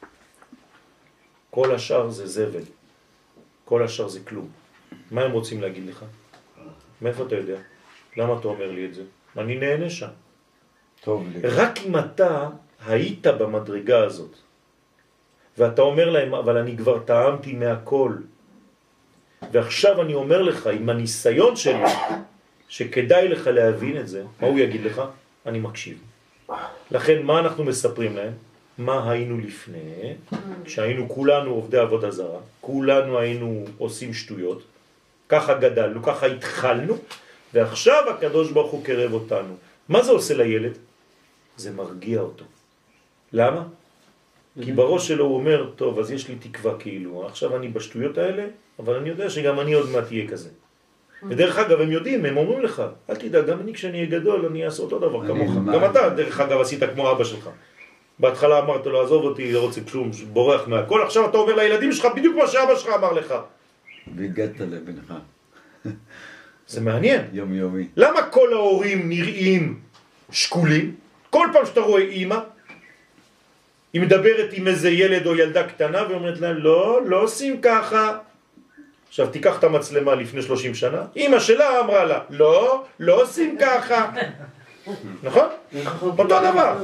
כל השאר זה זבל. כל השאר זה כלום. מה הם רוצים להגיד לך? מאיפה אתה יודע? למה אתה אומר לי את זה? אני נהנה שם. טוב לי. רק אם אתה היית במדרגה הזאת, ואתה אומר להם, אבל אני כבר טעמתי מהכל, ועכשיו אני אומר לך, עם הניסיון שלי, שכדאי לך להבין את זה, מה הוא יגיד לך? אני מקשיב. לכן, מה אנחנו מספרים להם? מה היינו לפני, כשהיינו כולנו עובדי עבודה זרה, כולנו היינו עושים שטויות, ככה גדלנו, ככה התחלנו, ועכשיו הקדוש ברוך הוא קרב אותנו. מה זה עושה לילד? זה מרגיע אותו. למה? כי בראש שלו הוא אומר, טוב, אז יש לי תקווה כאילו, עכשיו אני בשטויות האלה, אבל אני יודע שגם אני עוד מעט יהיה כזה. ודרך אגב, הם יודעים, הם אומרים לך, אל תדע, גם אני כשאני אהיה גדול, אני אעשה אותו דבר כמוך. גם אתה, דרך אגב, עשית כמו אבא שלך. בהתחלה אמרת לו, עזוב אותי, לא רוצה כלום, בורח מהכל, עכשיו אתה אומר לילדים שלך בדיוק מה שאבא שלך אמר לך. והגעת לבנך. זה מעניין. יום יומי. למה כל ההורים נראים שקולים? כל פעם שאתה רואה אמא, היא מדברת עם איזה ילד או ילדה קטנה ואומרת להם, לא, לא עושים ככה. עכשיו תיקח את המצלמה לפני שלושים שנה, אמא שלה אמרה לה, לא, לא עושים ככה. נכון? אותו דבר.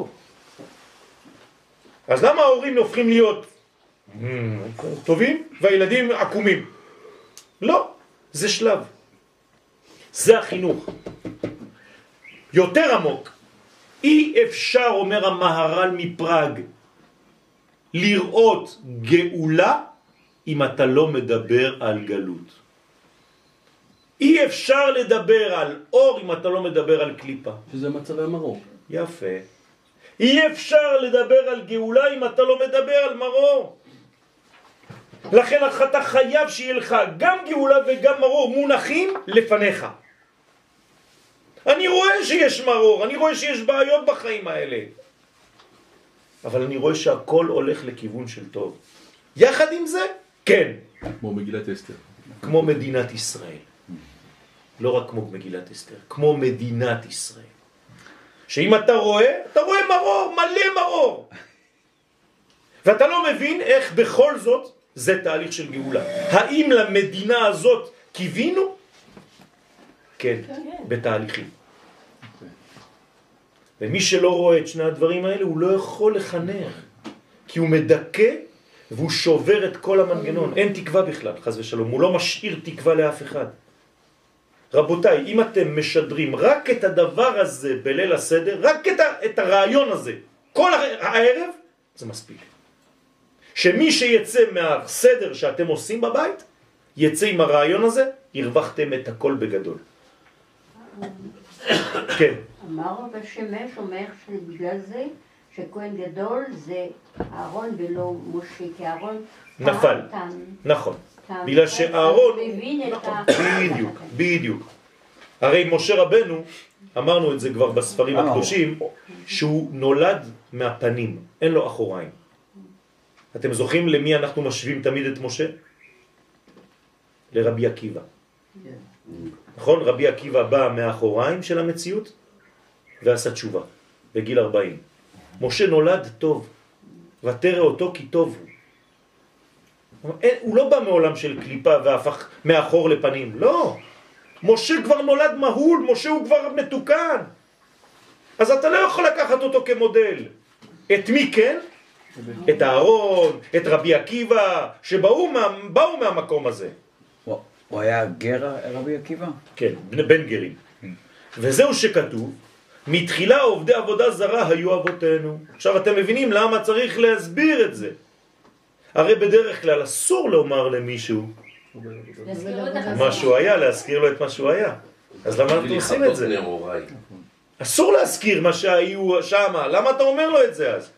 אז למה ההורים הופכים להיות טובים והילדים עקומים? לא, זה שלב. זה החינוך. יותר עמוק. אי אפשר, אומר המהר"ל מפראג, לראות גאולה אם אתה לא מדבר על גלות. אי אפשר לדבר על אור אם אתה לא מדבר על קליפה. שזה מצבי המרור. יפה. אי אפשר לדבר על גאולה אם אתה לא מדבר על מרור. לכן אתה חייב שיהיה לך גם גאולה וגם מרור מונחים לפניך. אני רואה שיש מרור, אני רואה שיש בעיות בחיים האלה. אבל אני רואה שהכל הולך לכיוון של טוב. יחד עם זה, כן. כמו מגילת אסתר. כמו מדינת ישראל. לא רק כמו מגילת אסתר, כמו מדינת ישראל. שאם אתה רואה, אתה רואה מרור, מלא מרור. ואתה לא מבין איך בכל זאת זה תהליך של גאולה. האם למדינה הזאת קיווינו? כן, בתהליכים. ומי שלא רואה את שני הדברים האלה, הוא לא יכול לחנך. כי הוא מדכא והוא שובר את כל המנגנון. אין תקווה בכלל, חס ושלום. הוא לא משאיר תקווה לאף אחד. רבותיי, אם אתם משדרים רק את הדבר הזה בליל הסדר, רק את, ה, את הרעיון הזה, כל הערב, זה מספיק. שמי שיצא מהסדר שאתם עושים בבית, יצא עם הרעיון הזה, הרווחתם את הכל בגדול. כן. אמר רב השמש אומר שבגלל זה שכהן גדול זה אהרון ולא משה, כי אהרון נפל. תם. נכון. תם. בגלל שאהרון, מבין את נכון, ה... בדיוק, בדיוק. הרי משה רבנו, אמרנו את זה כבר בספרים הקדושים, שהוא נולד מהפנים, אין לו אחוריים. אתם זוכרים למי אנחנו משווים תמיד את משה? לרבי עקיבא. נכון? רבי עקיבא בא מהאחוריים של המציאות ועשה תשובה בגיל ארבעים. משה נולד טוב, ותראה אותו כי טוב הוא. הוא לא בא מעולם של קליפה והפך מאחור לפנים, לא. משה כבר נולד מהול, משה הוא כבר מתוקן. אז אתה לא יכול לקחת אותו כמודל. את מי כן? את הארון, את רבי עקיבא, שבאו מה, באו מהמקום הזה. הוא היה גר רבי עקיבא? כן, בן גרים. וזהו שכתוב, מתחילה עובדי עבודה זרה היו אבותינו. עכשיו אתם מבינים למה צריך להסביר את זה. הרי בדרך כלל אסור לומר למישהו מה שהוא היה, להזכיר לו את מה שהוא היה. אז למה אנחנו עושים את זה? אסור להזכיר מה שהיו שמה, למה אתה אומר לו את זה אז?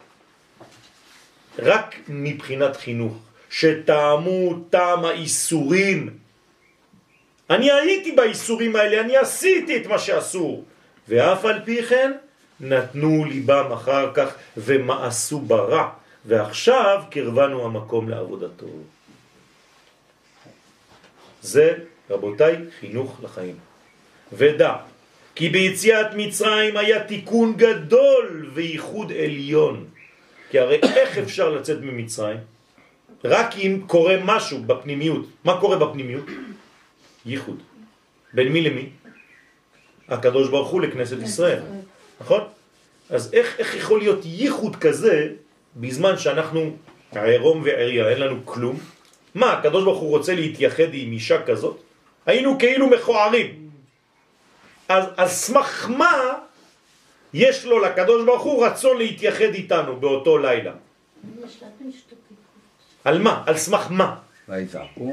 רק מבחינת חינוך, שטעמו טעם האיסורים. אני הייתי באיסורים האלה, אני עשיתי את מה שאסור. ואף על פי כן נתנו ליבם אחר כך ומעשו ברע. ועכשיו קרבנו המקום לעבודתו. זה, רבותיי, חינוך לחיים. ודע, כי ביציאת מצרים היה תיקון גדול וייחוד עליון. כי הרי איך אפשר לצאת ממצרים? רק אם קורה משהו בפנימיות. מה קורה בפנימיות? ייחוד. בין מי למי? הקדוש ברוך הוא לכנסת ישראל. נכון? אז איך, איך יכול להיות ייחוד כזה בזמן שאנחנו עירום ועריה, אין לנו כלום? מה, הקדוש ברוך הוא רוצה להתייחד עם אישה כזאת? היינו כאילו מכוערים. אז על סמך מה יש לו לקדוש ברוך הוא רצון להתייחד איתנו באותו לילה? על מה? על סמך מה? ויזעקו.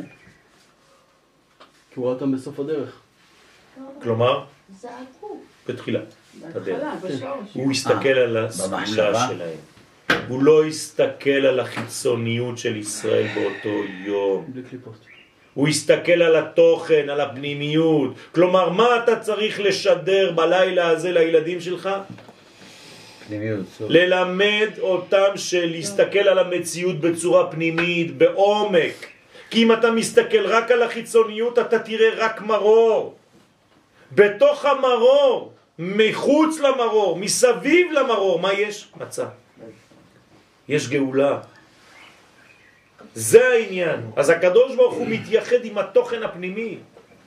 כי הוא ראה אותם בסוף הדרך. כלומר, זעקו. בתחילת הדרך. בשורש. הוא הסתכל על הסגולה שלהם. הוא לא הסתכל על החיצוניות של ישראל באותו יום. בלי קליפות. הוא הסתכל על התוכן, על הפנימיות. כלומר, מה אתה צריך לשדר בלילה הזה לילדים שלך? פנימיות. ללמד אותם שלהסתכל על המציאות בצורה פנימית, בעומק. כי אם אתה מסתכל רק על החיצוניות, אתה תראה רק מרור. בתוך המרור, מחוץ למרור, מסביב למרור, מה יש? מצא. יש גאולה. זה העניין. אז הקדוש ברוך הוא מתייחד עם התוכן הפנימי.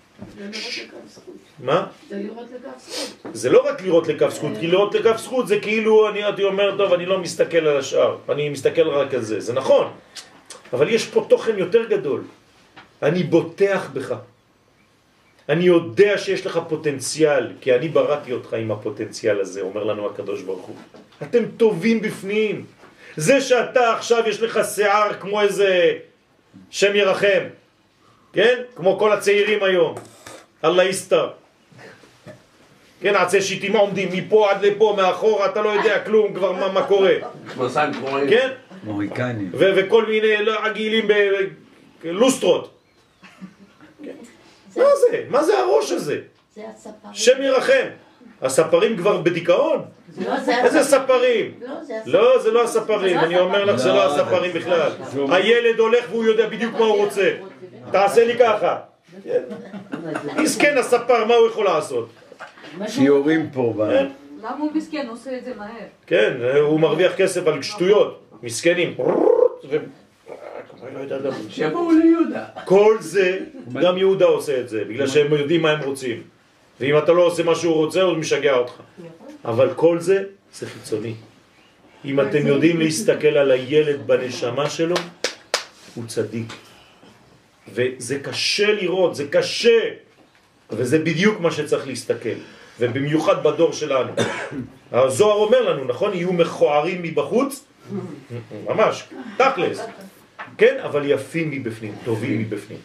מה? זה לראות לכף זכות. זה לא רק לראות לכף זכות, כי לראות לכף זכות זה כאילו אני הייתי אומר, טוב, אני לא מסתכל על השאר, אני מסתכל רק על זה. זה נכון. אבל יש פה תוכן יותר גדול. אני בוטח בך. אני יודע שיש לך פוטנציאל, כי אני בראתי אותך עם הפוטנציאל הזה, אומר לנו הקדוש ברוך הוא. אתם טובים בפנים. זה שאתה עכשיו יש לך שיער כמו איזה שם ירחם, כן? כמו כל הצעירים היום. אללה יסתר. כן, עצי שיטים עומדים מפה עד לפה, מאחורה, אתה לא יודע כלום כבר מה, מה קורה. כן? מוריקנים. ו- וכל מיני עגילים בלוסטרות. מה זה? מה זה הראש הזה? זה הספרים. שם ירחם. הספרים כבר בדיכאון? איזה ספרים? לא, זה לא הספרים, אני אומר לך זה לא הספרים בכלל. הילד הולך והוא יודע בדיוק מה הוא רוצה. תעשה לי ככה. מסכן הספר, מה הוא יכול לעשות? שיעורים פה. למה הוא מסכן? הוא עושה את זה מהר. כן, הוא מרוויח כסף על שטויות. מסכנים. שיבואו ליהודה. כל זה, גם יהודה עושה את זה, בגלל שהם יודעים מה הם רוצים. ואם אתה לא עושה מה שהוא רוצה, הוא משגע אותך. אבל כל זה, זה חיצוני. אם אתם יודעים להסתכל על הילד בנשמה שלו, הוא צדיק. וזה קשה לראות, זה קשה. וזה בדיוק מה שצריך להסתכל. ובמיוחד בדור שלנו. הזוהר אומר לנו, נכון? יהיו מכוערים מבחוץ, ממש, תכלס, כן? אבל יפים מבפנים, טובים מבפנים.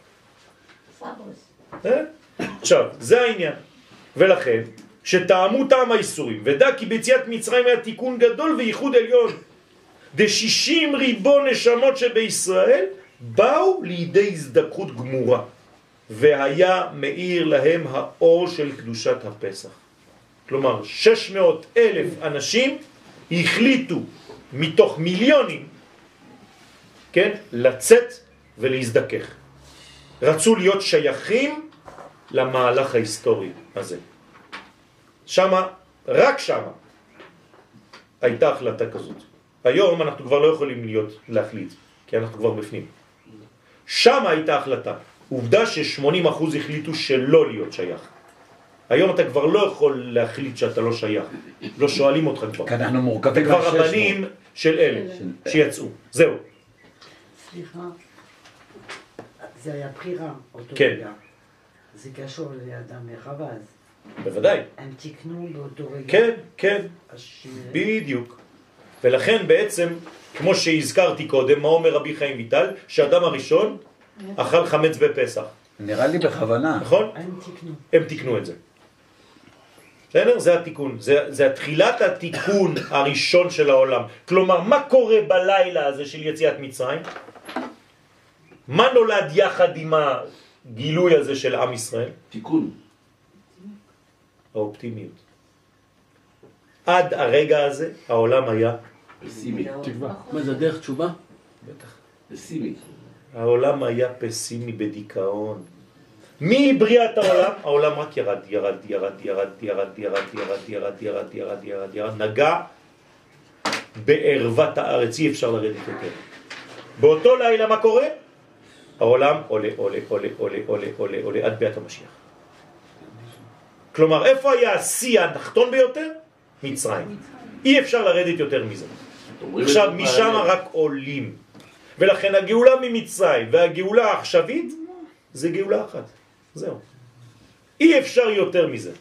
עכשיו, זה העניין. ולכן, שטעמו טעם האיסורים, ודע כי ביציאת מצרים היה תיקון גדול וייחוד עליון, דשישים ריבון נשמות שבישראל באו לידי הזדקות גמורה, והיה מאיר להם האור של קדושת הפסח. כלומר, שש מאות אלף אנשים החליטו מתוך מיליונים, כן, לצאת ולהזדכך. רצו להיות שייכים למהלך ההיסטורי הזה. שמה, רק שמה, הייתה החלטה כזאת. היום אנחנו כבר לא יכולים להיות להחליט, כי אנחנו כבר בפנים. שמה הייתה החלטה. עובדה ש-שמונים אחוז החליטו שלא להיות שייך. היום אתה כבר לא יכול להחליט שאתה לא שייך. לא שואלים אותך כבר. כי אנחנו מורכבים. אתה כבר רבנים של אלה שיצאו. זהו. סליחה, זה היה בחירה, אותו כן. רגע. זה קשור לאדם וחווה. בוודאי. הם תקנו באותו רגע. כן, כן. ש... בדיוק. ולכן בעצם, כמו שהזכרתי קודם, מה אומר רבי חיים ויטל? שהאדם הראשון אכל חמץ בפסח. נראה לי בכוונה. נכון? הם תקנו. הם תקנו את זה. בסדר? זה התיקון. זה, זה התחילת התיקון הראשון של העולם. כלומר, מה קורה בלילה הזה של יציאת מצרים? מה נולד יחד עם הגילוי הזה של עם ישראל? תיקון. האופטימיות. עד הרגע הזה העולם היה פסימי. תקווה. מה זה דרך תשובה? בטח. פסימי. העולם היה פסימי בדיכאון. מבריאת העולם, העולם רק ירד, ירד, ירד, ירד, ירד, ירד, ירד, ירד, ירד, ירד, ירד, ירד, נגע בערבת הארץ, אי אפשר לרדת יותר. באותו לילה מה קורה? העולם עולה, עולה, עולה, עולה, עולה, עולה, עולה, עד ביאת המשיח. כלומר, איפה היה השיא התחתון ביותר? מצרים. אי אפשר לרדת יותר מזה. עכשיו, משם רק עולים. ולכן הגאולה ממצרים והגאולה העכשווית זה גאולה אחת. זהו. אי אפשר יותר מזה.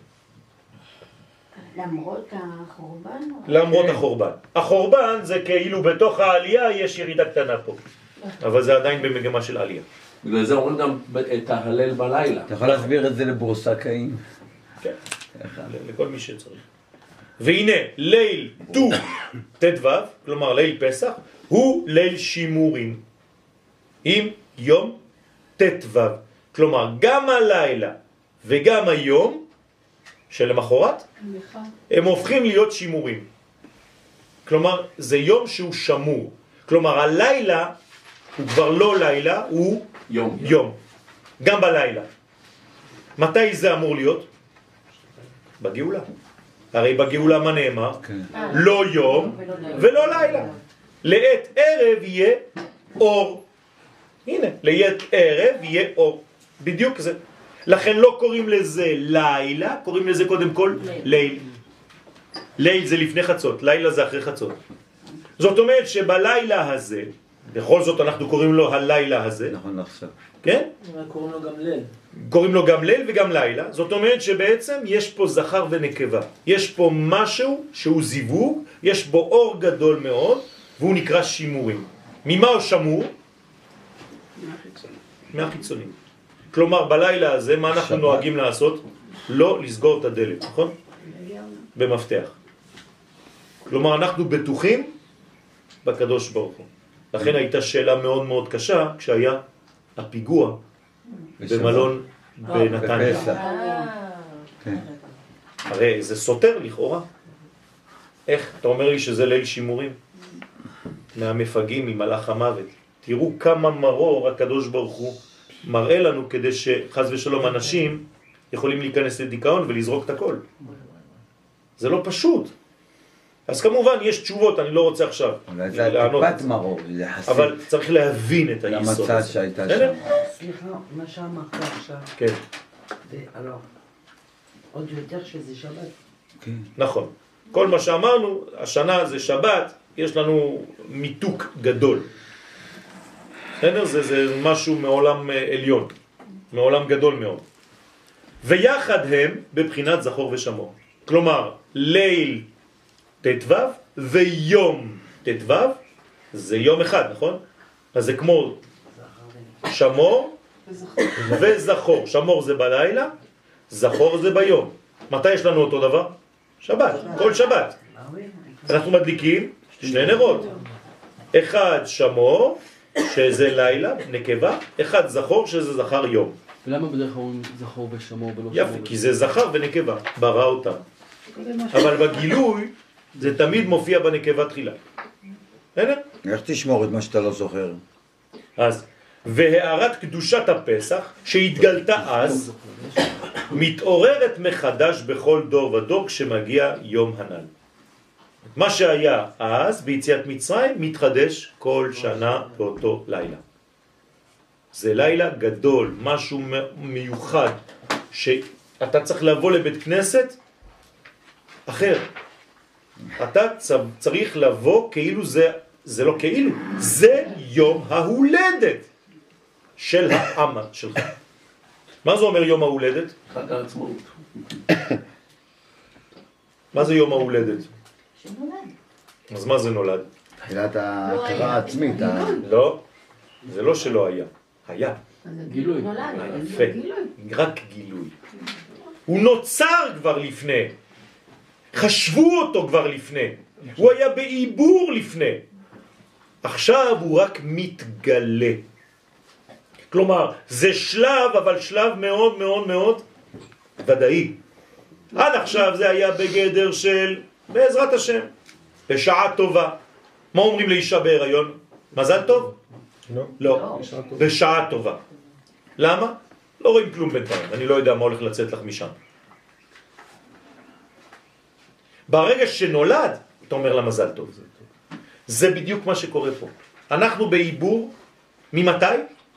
למרות החורבן? למרות החורבן. החורבן זה כאילו בתוך העלייה יש ירידה קטנה פה. אבל זה עדיין במגמה של עלייה. בגלל זה אומרים גם את ההלל בלילה. אתה יכול להסביר את זה לבורסקאים? כן, לכל מי שצריך. והנה, ליל ט"ו ט"ו, כלומר ליל פסח, הוא ליל שימורים עם יום ט"ו. כלומר, גם הלילה וגם היום שלמחרת, הם הופכים להיות שימורים. כלומר, זה יום שהוא שמור. כלומר, הלילה הוא כבר לא לילה, הוא יום. יום. גם בלילה. מתי זה אמור להיות? בגאולה. הרי בגאולה מה נאמר? כן. לא יום ולא לילה. לעת ערב יהיה אור. הנה, לעת ערב יהיה אור. בדיוק זה. לכן לא קוראים לזה לילה, קוראים לזה קודם כל ליל. ליל זה לפני חצות, לילה זה אחרי חצות. זאת אומרת שבלילה הזה, בכל זאת אנחנו קוראים לו הלילה הזה. נכון, עכשיו. כן? קוראים לו גם ליל. קוראים לו גם ליל וגם לילה. זאת אומרת שבעצם יש פה זכר ונקבה. יש פה משהו שהוא זיווג, יש בו אור גדול מאוד, והוא נקרא שימורים. ממה הוא שמור? מהחיצונים. מהחיצונים. כלומר, בלילה הזה, מה אנחנו נוהגים לעשות? לא לסגור את הדלת, נכון? במפתח. כלומר, אנחנו בטוחים בקדוש ברוך הוא. לכן הייתה שאלה מאוד מאוד קשה כשהיה הפיגוע במלון בנתניה. הרי זה סותר לכאורה. איך? אתה אומר לי שזה ליל שימורים? מהמפגעים, ממלאך המוות. תראו כמה מרור הקדוש ברוך הוא מראה לנו כדי שחז ושלום אנשים יכולים להיכנס לדיכאון ולזרוק את הכל. זה לא פשוט. אז כמובן יש תשובות, אני לא רוצה עכשיו אולי זה טיפת מרור, יחסית. אבל צריך להבין את היסוד. למצד שהייתה שם. סליחה, מה שאמרת עכשיו. כן. alors, עוד יותר שזה שבת. כן. נכון. כל מה שאמרנו, השנה זה שבת, יש לנו מיתוק גדול. בסדר? זה, זה משהו מעולם עליון, מעולם גדול מאוד. ויחד הם בבחינת זכור ושמור. כלומר, ליל תתוו ויום תתוו, זה יום אחד, נכון? אז זה כמו שמור וזכור. שמור זה בלילה, זכור זה ביום. מתי יש לנו אותו דבר? שבת, כל שבת. אנחנו מדליקים שני נרות. אחד שמור, שזה לילה, נקבה, אחד זכור, שזה זכר יום. ולמה בדרך כלל זכור ושמור ולא שמור? יפה, כי זה זכר ונקבה, ברא אותם. אבל בגילוי זה תמיד מופיע בנקבה תחילה. הנה? איך תשמור את מה שאתה לא זוכר? אז, והערת קדושת הפסח שהתגלתה אז, מתעוררת מחדש בכל דור ודור כשמגיע יום הנ"ל. מה שהיה אז ביציאת מצרים מתחדש כל שנה באותו לילה. זה לילה גדול, משהו מיוחד, שאתה צריך לבוא לבית כנסת אחר. אתה צריך לבוא כאילו זה, זה לא כאילו, זה יום ההולדת של העם שלך. מה זה אומר יום ההולדת? חג העצמאות. מה זה יום ההולדת? שנולד. אז מה זה נולד? תחילת ההכרה העצמית. לא, זה לא שלא היה, היה. גילוי. יפה, רק גילוי. הוא נוצר כבר לפני, חשבו אותו כבר לפני, הוא היה בעיבור לפני, עכשיו הוא רק מתגלה. כלומר, זה שלב, אבל שלב מאוד מאוד מאוד ודאי. עד עכשיו זה היה בגדר של בעזרת השם, בשעה טובה. מה אומרים לאישה בהיריון? מזל טוב? לא. לא, בשעה טובה. למה? לא רואים כלום בינתיים, אני לא יודע מה הולך לצאת לך משם. ברגע שנולד, אתה אומר לה מזל טוב. זה בדיוק מה שקורה פה. אנחנו בעיבור, ממתי?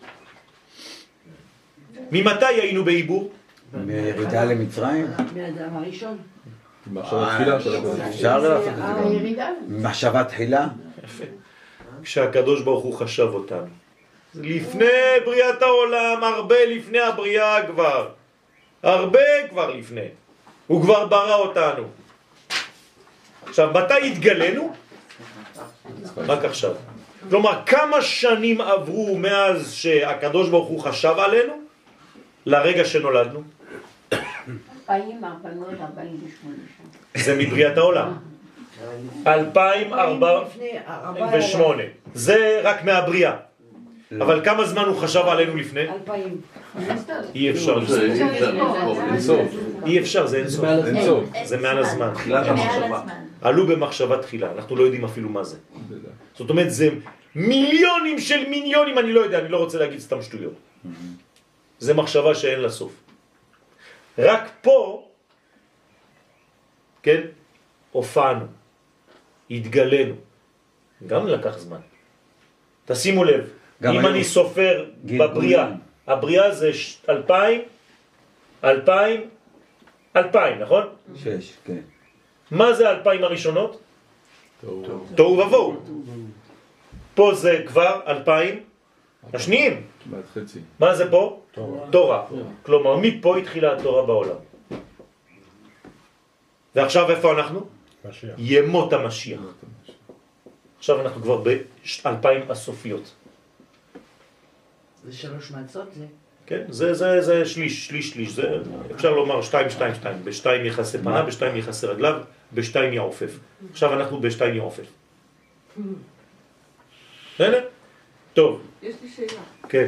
ממתי היינו בעיבור? מירידה למצרים? מהאדם הראשון. מחשבת תחילה של הקדוש. אפשר לעשות את זה. מחשבת תחילה? יפה. כשהקדוש ברוך הוא חשב אותנו. לפני בריאת העולם, הרבה לפני הבריאה כבר. הרבה כבר לפני. הוא כבר ברא אותנו. עכשיו, מתי התגלנו? רק עכשיו. כלומר, כמה שנים עברו מאז שהקדוש ברוך הוא חשב עלינו לרגע שנולדנו? אלפיים ארבע מאות ארבעים ושמונה שנה. זה מבריאת העולם. אלפיים ארבע מאות ושמונה. זה רק מהבריאה. אבל כמה זמן הוא חשב עלינו לפני? אלפיים. אי אפשר לסוף. אי אפשר, זה אינסוף. זה מעל הזמן. עלו במחשבה תחילה, אנחנו לא יודעים אפילו מה זה. זאת אומרת, זה מיליונים של מיליונים, אני לא יודע, אני לא רוצה להגיד סתם שטויות. זה מחשבה שאין לה סוף. רק פה, כן, הופענו, התגלנו. גם לקח זמן. תשימו לב, אם אני סופר בבריאה, הבריאה זה אלפיים, אלפיים, אלפיים, נכון? שש, כן. מה זה אלפיים הראשונות? תוהו ובוהו. פה זה כבר אלפיים השניים. מה זה פה? תורה. כלומר, מפה התחילה התורה בעולם. ועכשיו איפה אנחנו? ימות המשיח. עכשיו אנחנו כבר באלפיים הסופיות. זה שלוש מצות זה? כן, זה, זה, זה שליש, שליש, שליש, זה, אפשר לומר שתיים, שתיים, שתיים, בשתיים יחסי פנה, בשתיים יחסי רגליו, בשתיים יעופף. עכשיו אנחנו בשתיים יעופף. הנה? טוב. יש לי שאלה. כן.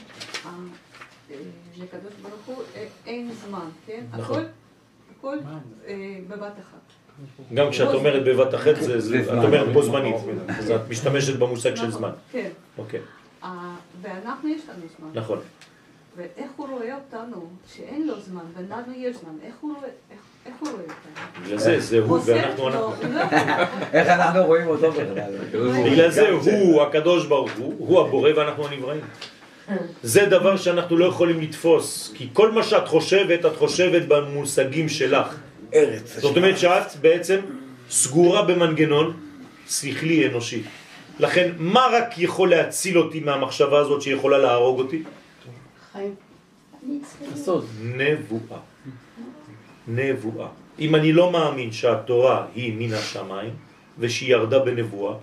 לקדוש ברוך הוא אין זמן, כן? נכון. הכל, הכל בבת אחת. גם כשאת אומרת בבת אחת, את אומרת בו זמנית, אז את משתמשת במושג של זמן. כן. אוקיי. ואנחנו יש לנו זמן. נכון. ואיך הוא רואה אותנו, שאין לו זמן, ולנו יש זמן, איך הוא רואה, איך הוא רואה אותנו? בגלל זה, זה הוא ואנחנו אנחנו. איך אנחנו רואים אותו בכלל? בגלל זה הוא, הקדוש ברוך הוא, הוא הבורא ואנחנו הנבראים. זה דבר שאנחנו לא יכולים לתפוס, כי כל מה שאת חושבת, את חושבת במושגים שלך. ארץ. זאת אומרת שאת בעצם סגורה במנגנון שכלי אנושי. לכן, מה רק יכול להציל אותי מהמחשבה הזאת שיכולה להרוג אותי? חיים. הסוד. נבואה. נבואה. אם אני לא מאמין שהתורה היא מן השמיים ושהיא ירדה בנבואה,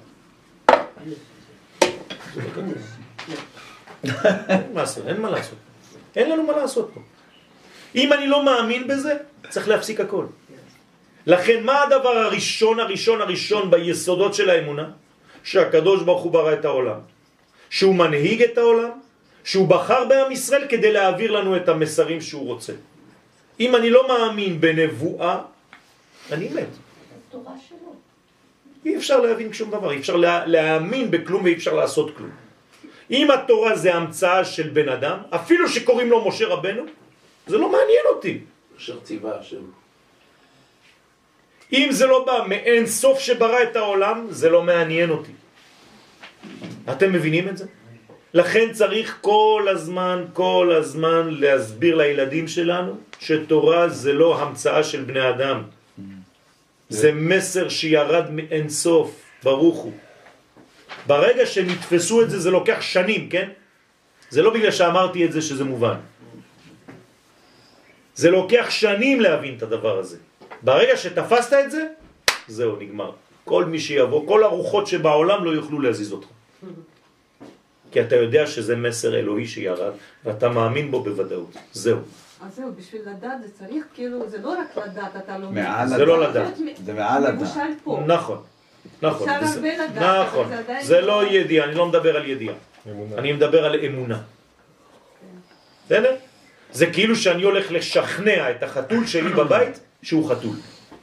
אין מה לעשות. אין לנו מה לעשות פה. אם אני לא מאמין בזה, צריך להפסיק הכל. לכן מה הדבר הראשון הראשון הראשון ביסודות של האמונה? שהקדוש ברוך הוא ברא את העולם, שהוא מנהיג את העולם, שהוא בחר בעם ישראל כדי להעביר לנו את המסרים שהוא רוצה. אם אני לא מאמין בנבואה, אני מת. התורה שלו. אי אפשר להבין שום דבר, אי אפשר לה, להאמין בכלום ואי אפשר לעשות כלום. אם התורה זה המצאה של בן אדם, אפילו שקוראים לו משה רבנו, זה לא מעניין אותי. אשר ציווה השם. אם זה לא בא מאין סוף שברא את העולם, זה לא מעניין אותי. אתם מבינים את זה? לכן צריך כל הזמן, כל הזמן להסביר לילדים שלנו שתורה זה לא המצאה של בני אדם. זה מסר שירד מאין סוף, ברוך הוא. ברגע שנתפסו את זה, זה לוקח שנים, כן? זה לא בגלל שאמרתי את זה שזה מובן. זה לוקח שנים להבין את הדבר הזה. ברגע שתפסת את זה, זהו, נגמר. כל מי שיבוא, כל הרוחות שבעולם לא יוכלו להזיז אותך. כי אתה יודע שזה מסר אלוהי שירד, ואתה מאמין בו בוודאות. זהו. אז זהו, בשביל לדעת זה צריך, כאילו, זה לא רק לדעת, אתה לא... מעל זה לא לדעת. זה מעל לדעת. מבושל פה. נכון. נכון. אפשר הרבה לדעת. נכון. זה לא ידיעה, אני לא מדבר על ידיעה. אני מדבר על אמונה. בסדר? זה כאילו שאני הולך לשכנע את החתול שלי בבית שהוא חתול.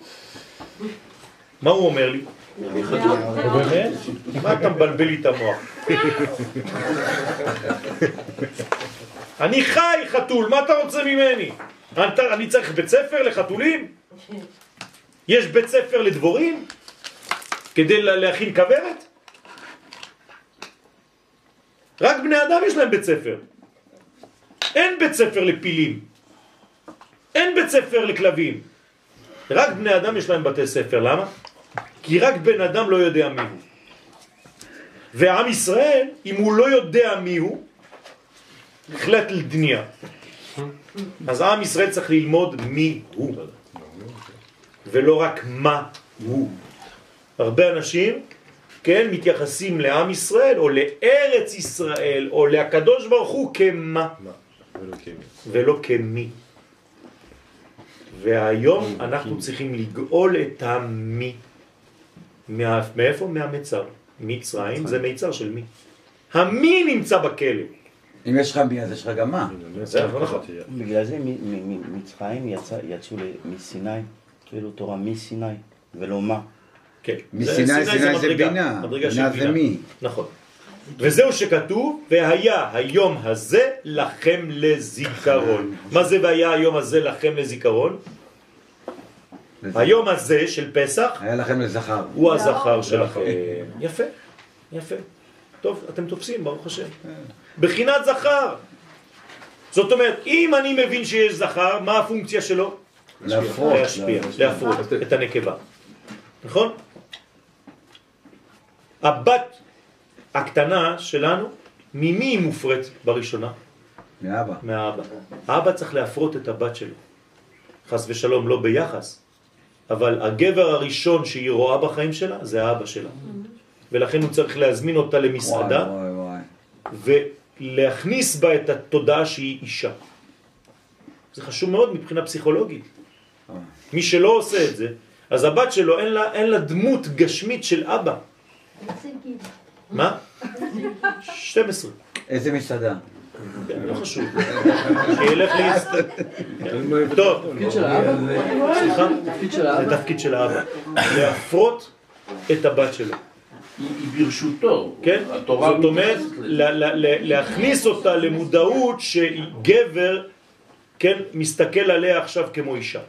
מה הוא אומר לי? אני חתול. באמת? מה אתה מבלבל לי את המוח? אני חי חתול, מה אתה רוצה ממני? אני צריך בית ספר לחתולים? יש בית ספר לדבורים? כדי להכין כברת? רק בני אדם יש להם בית ספר. אין בית ספר לפילים. אין בית ספר לכלבים. רק בני אדם יש להם בתי ספר. למה? כי רק בן אדם לא יודע מי הוא. ועם ישראל, אם הוא לא יודע מי הוא, החלט לדניה. אז עם ישראל צריך ללמוד מי הוא. ולא רק מה הוא. הרבה אנשים, כן, מתייחסים לעם ישראל, או לארץ ישראל, או לקדוש ברוך הוא כמה. ולא כמי. והיום אנחנו צריכים לגאול את המי. מאיפה? מהמצר. מצרים זה מיצר של מי. המי נמצא בכלא. אם יש לך מי, אז יש לך גם מה. זה נכון. בגלל זה מצרים יצאו מסיני, כאילו תורה מסיני, ולא מה. כן. מסיני, סיני זה בינה. בינה זה מי. נכון. וזהו שכתוב, והיה היום הזה לכם לזיכרון. מה זה והיה היום הזה לכם לזיכרון? היום הזה של פסח היה לכם לזכר. הוא הזכר שלכם. יפה, יפה. טוב, אתם תופסים, ברוך השם. בחינת זכר. זאת אומרת, אם אני מבין שיש זכר, מה הפונקציה שלו? להפרות. להשפיע, להפרות את הנקבה. נכון? הבת הקטנה שלנו, ממי היא מופרט בראשונה? מאבא. מהאבא. האבא צריך להפרות את הבת שלו. חס ושלום, לא ביחס. אבל הגבר הראשון שהיא רואה בחיים שלה, זה האבא שלה. ולכן הוא צריך להזמין אותה למסעדה, וואי, וואי, וואי. ולהכניס בה את התודעה שהיא אישה. זה חשוב מאוד מבחינה פסיכולוגית. מי שלא עושה את זה, אז הבת שלו אין לה, אין לה דמות גשמית של אבא. מה? שתים עשרה. איזה מסעדה? לא חשוב. שילך להסתכל. טוב. תפקיד של האבא? סליחה? תפקיד של האבא? זה תפקיד של האבא. להפרות את הבת שלו. היא ברשותו. כן? זאת אומרת, להכניס אותה למודעות שגבר, כן, מסתכל עליה עכשיו כמו אישה.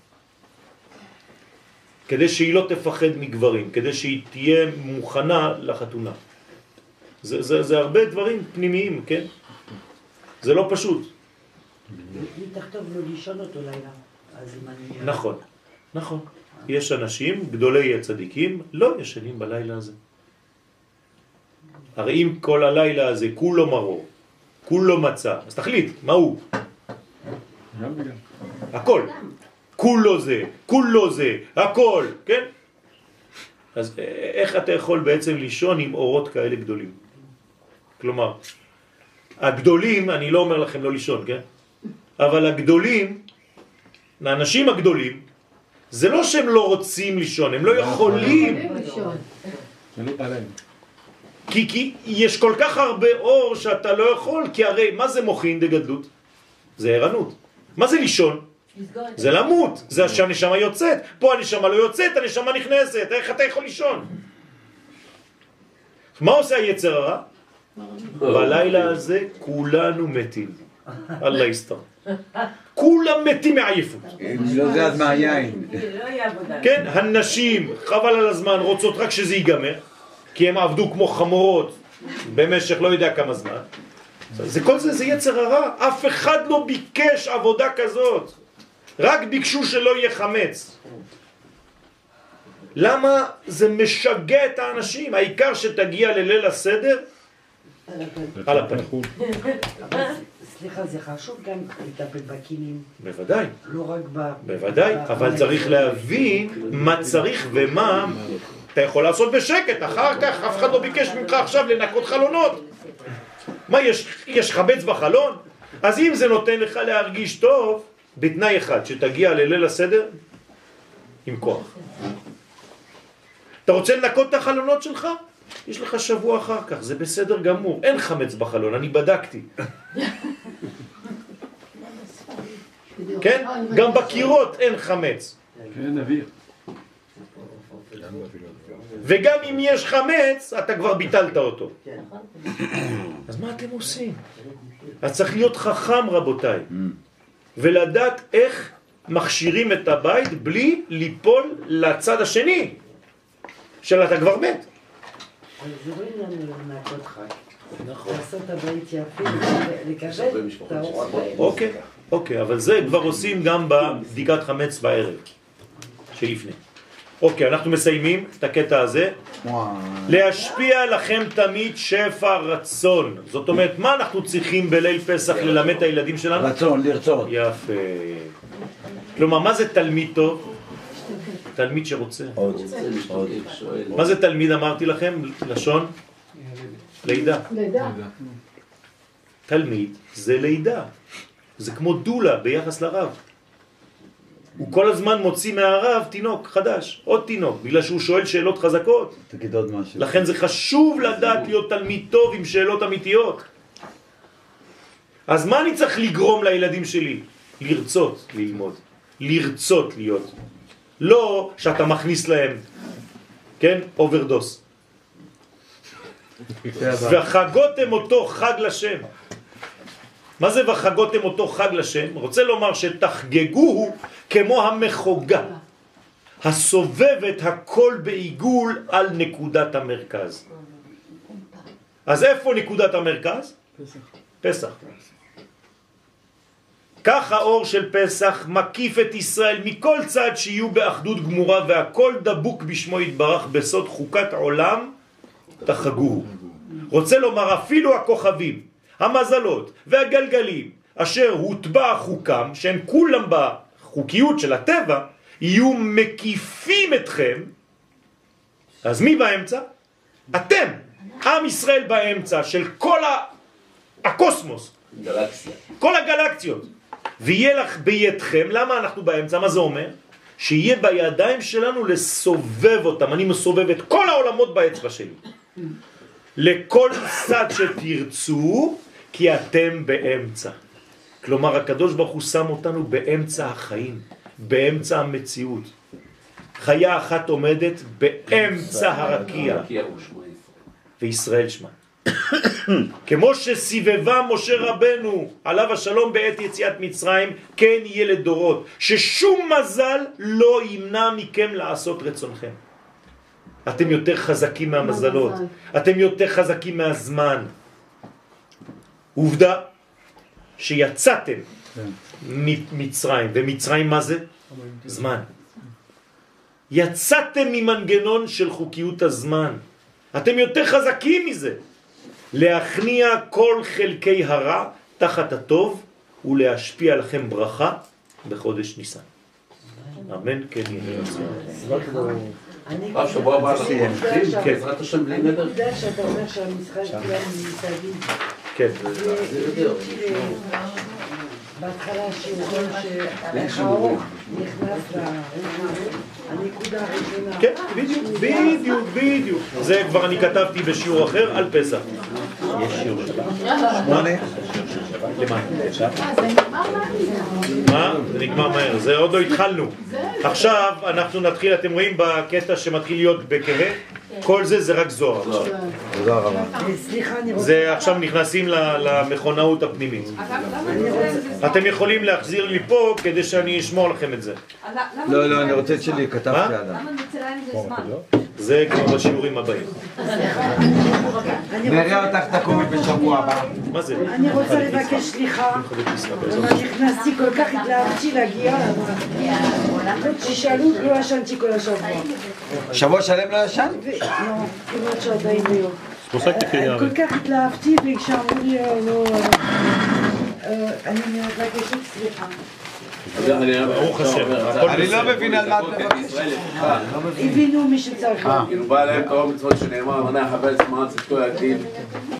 כדי שהיא לא תפחד מגברים, כדי שהיא תהיה מוכנה לחתונה. זה, זה, זה הרבה דברים פנימיים, כן? זה לא פשוט. מי תכתוב לו לישון אותו לילה? נכון, נכון. יש אנשים, גדולי הצדיקים, לא ישנים בלילה הזה. הרי אם כל הלילה הזה כולו מרור, כולו מצא, אז תחליט, מה הוא? הכל. כולו זה, כולו זה, הכל, כן? אז איך אתה יכול בעצם לישון עם אורות כאלה גדולים? כלומר, הגדולים, אני לא אומר לכם לא לישון, כן? אבל הגדולים, האנשים הגדולים, זה לא שהם לא רוצים לישון, הם לא יכולים לישון. כי, כי יש כל כך הרבה אור שאתה לא יכול, כי הרי מה זה מוחין דגדלות? זה ערנות. מה זה לישון? זה למות, זה שהנשמה יוצאת. פה הנשמה לא יוצאת, הנשמה נכנסת. איך אתה יכול לישון? מה עושה היצר הרע? בלילה הזה כולנו מתים. אללה יסתר. כולם מתים מעייפות. לא זה אז מהיין. כן, הנשים חבל על הזמן רוצות רק שזה ייגמר, כי הם עבדו כמו חמורות במשך לא יודע כמה זמן. זה כל זה, זה יצר הרע. אף אחד לא ביקש עבודה כזאת, רק ביקשו שלא יהיה חמץ. למה? זה משגע את האנשים. העיקר שתגיע לליל הסדר על הפנים. סליחה, זה חשוב גם לטפל בכלים. בוודאי. לא רק ב... בוודאי, אבל צריך להבין מה צריך ומה אתה יכול לעשות בשקט. אחר כך אף אחד לא ביקש ממך עכשיו לנקות חלונות. מה, יש, יש חבץ בחלון? אז אם זה נותן לך להרגיש טוב, בתנאי אחד, שתגיע לליל הסדר עם כוח. אתה רוצה לנקות את החלונות שלך? יש לך שבוע אחר כך, זה בסדר גמור. אין חמץ בחלון, אני בדקתי. כן? גם בקירות אין חמץ. כן, אוויר. וגם אם יש חמץ, אתה כבר ביטלת אותו. אז מה אתם עושים? אז צריך להיות חכם, רבותיי, ולדעת איך מכשירים את הבית בלי ליפול לצד השני של אתה כבר מת. אז זה לא עניין לנקות חג. לעשות הבית יפה, לקבל את האור. אוקיי, אוקיי, אבל זה כבר עושים גם בבדיקת חמץ בערב שלפני. אוקיי, אנחנו מסיימים את הקטע הזה. להשפיע לכם תמיד שפע רצון. זאת אומרת, מה אנחנו צריכים בליל פסח ללמד את הילדים שלנו? רצון, לרצות. יפה. כלומר, מה זה תלמיד טוב? תלמיד שרוצה. עוד, עוד. מה זה תלמיד, אמרתי לכם? לשון? לידה. לידה. תלמיד זה לידה. זה כמו דולה ביחס לרב. הוא כל הזמן מוציא מהרב תינוק חדש, עוד תינוק, בגלל שהוא שואל שאלות חזקות. תגיד עוד משהו. לכן זה חשוב לדעת להיות תלמיד טוב עם שאלות אמיתיות. אז מה אני צריך לגרום לילדים שלי? לרצות ללמוד, לרצות להיות. לא שאתה מכניס להם, כן? אוברדוס. וחגותם אותו חג לשם. מה זה וחגותם אותו חג לשם? רוצה לומר שתחגגוהו כמו המחוגה, הסובבת הכל בעיגול על נקודת המרכז. אז איפה נקודת המרכז? פסח. פסח. כך האור של פסח מקיף את ישראל מכל צד שיהיו באחדות גמורה, והכל דבוק בשמו יתברך בסוד חוקת עולם תחגוהו. רוצה לומר אפילו הכוכבים, המזלות והגלגלים אשר הוטבע חוקם, שהם כולם בחוקיות של הטבע, יהיו מקיפים אתכם. אז מי באמצע? אתם, עם ישראל באמצע של כל הקוסמוס, גלקסיה. כל הגלקסיות. ויהיה לך בידכם. למה אנחנו באמצע? מה זה אומר? שיהיה בידיים שלנו לסובב אותם. אני מסובב את כל העולמות באצבע שלי. לכל צד שתרצו, כי אתם באמצע. כלומר, הקדוש ברוך הוא שם אותנו באמצע החיים, באמצע המציאות. חיה אחת עומדת באמצע הרקיע, וישראל שמה. כמו שסבבה משה רבנו עליו השלום בעת יציאת מצרים, כן יהיה לדורות, ששום מזל לא ימנע מכם לעשות רצונכם. אתם יותר חזקים מהמזלות, אתם יותר חזקים מהזמן. עובדה שיצאתם ממצרים, ומצרים מה זה? זמן. יצאתם ממנגנון של חוקיות הזמן, אתם יותר חזקים מזה. להכניע כל חלקי הרע תחת הטוב ולהשפיע לכם ברכה בחודש ניסן. אמן, כן יהיה רצון. רב, שבוע הבא אנחנו ממשיכים, בעזרת השם בלי נדר. הנקודה שאתה אומר שהמשחק כולם מסביב. כן. בהתחלה שיעור שאיך האור נכנס לנקודה הראשונה. כן, בדיוק, בדיוק, בדיוק. זה כבר אני כתבתי בשיעור אחר על פסח. יש שיעור שבת. שמונה. למה? מה? זה נגמר מהר, זה עוד לא התחלנו. עכשיו אנחנו נתחיל, אתם רואים בקטע שמתחיל להיות בכהה, כל זה זה רק זוהר. תודה רבה. סליחה, אני רוצה... זה עכשיו נכנסים למכונאות הפנימית. אתם יכולים להחזיר לי פה כדי שאני אשמור לכם את זה. לא, לא, אני רוצה את שלי, כתבתי עליו. למה נצלם זה זמן? זה כבר בשיעורים הבאים. נראה אותך תקומי בשבוע הבא. מה זה? אני רוצה לבקש סליחה. למה נכנסתי כל כך התלהבתי להגיע ששאלו לא ישנתי כל השבוע. שבוע שלם לא ישן? לא, כמעט שעתיים ביום. כל כך התלהבתי וכשאמרו לי לא... אני מבקשת סליחה. ברוך השם. אני לא מבין על מה את מבקשת. הבינו מי שצריך. כאילו בא להם קרוב מצוות שנאמר, מנה חבל זמן צדקו יגדיל.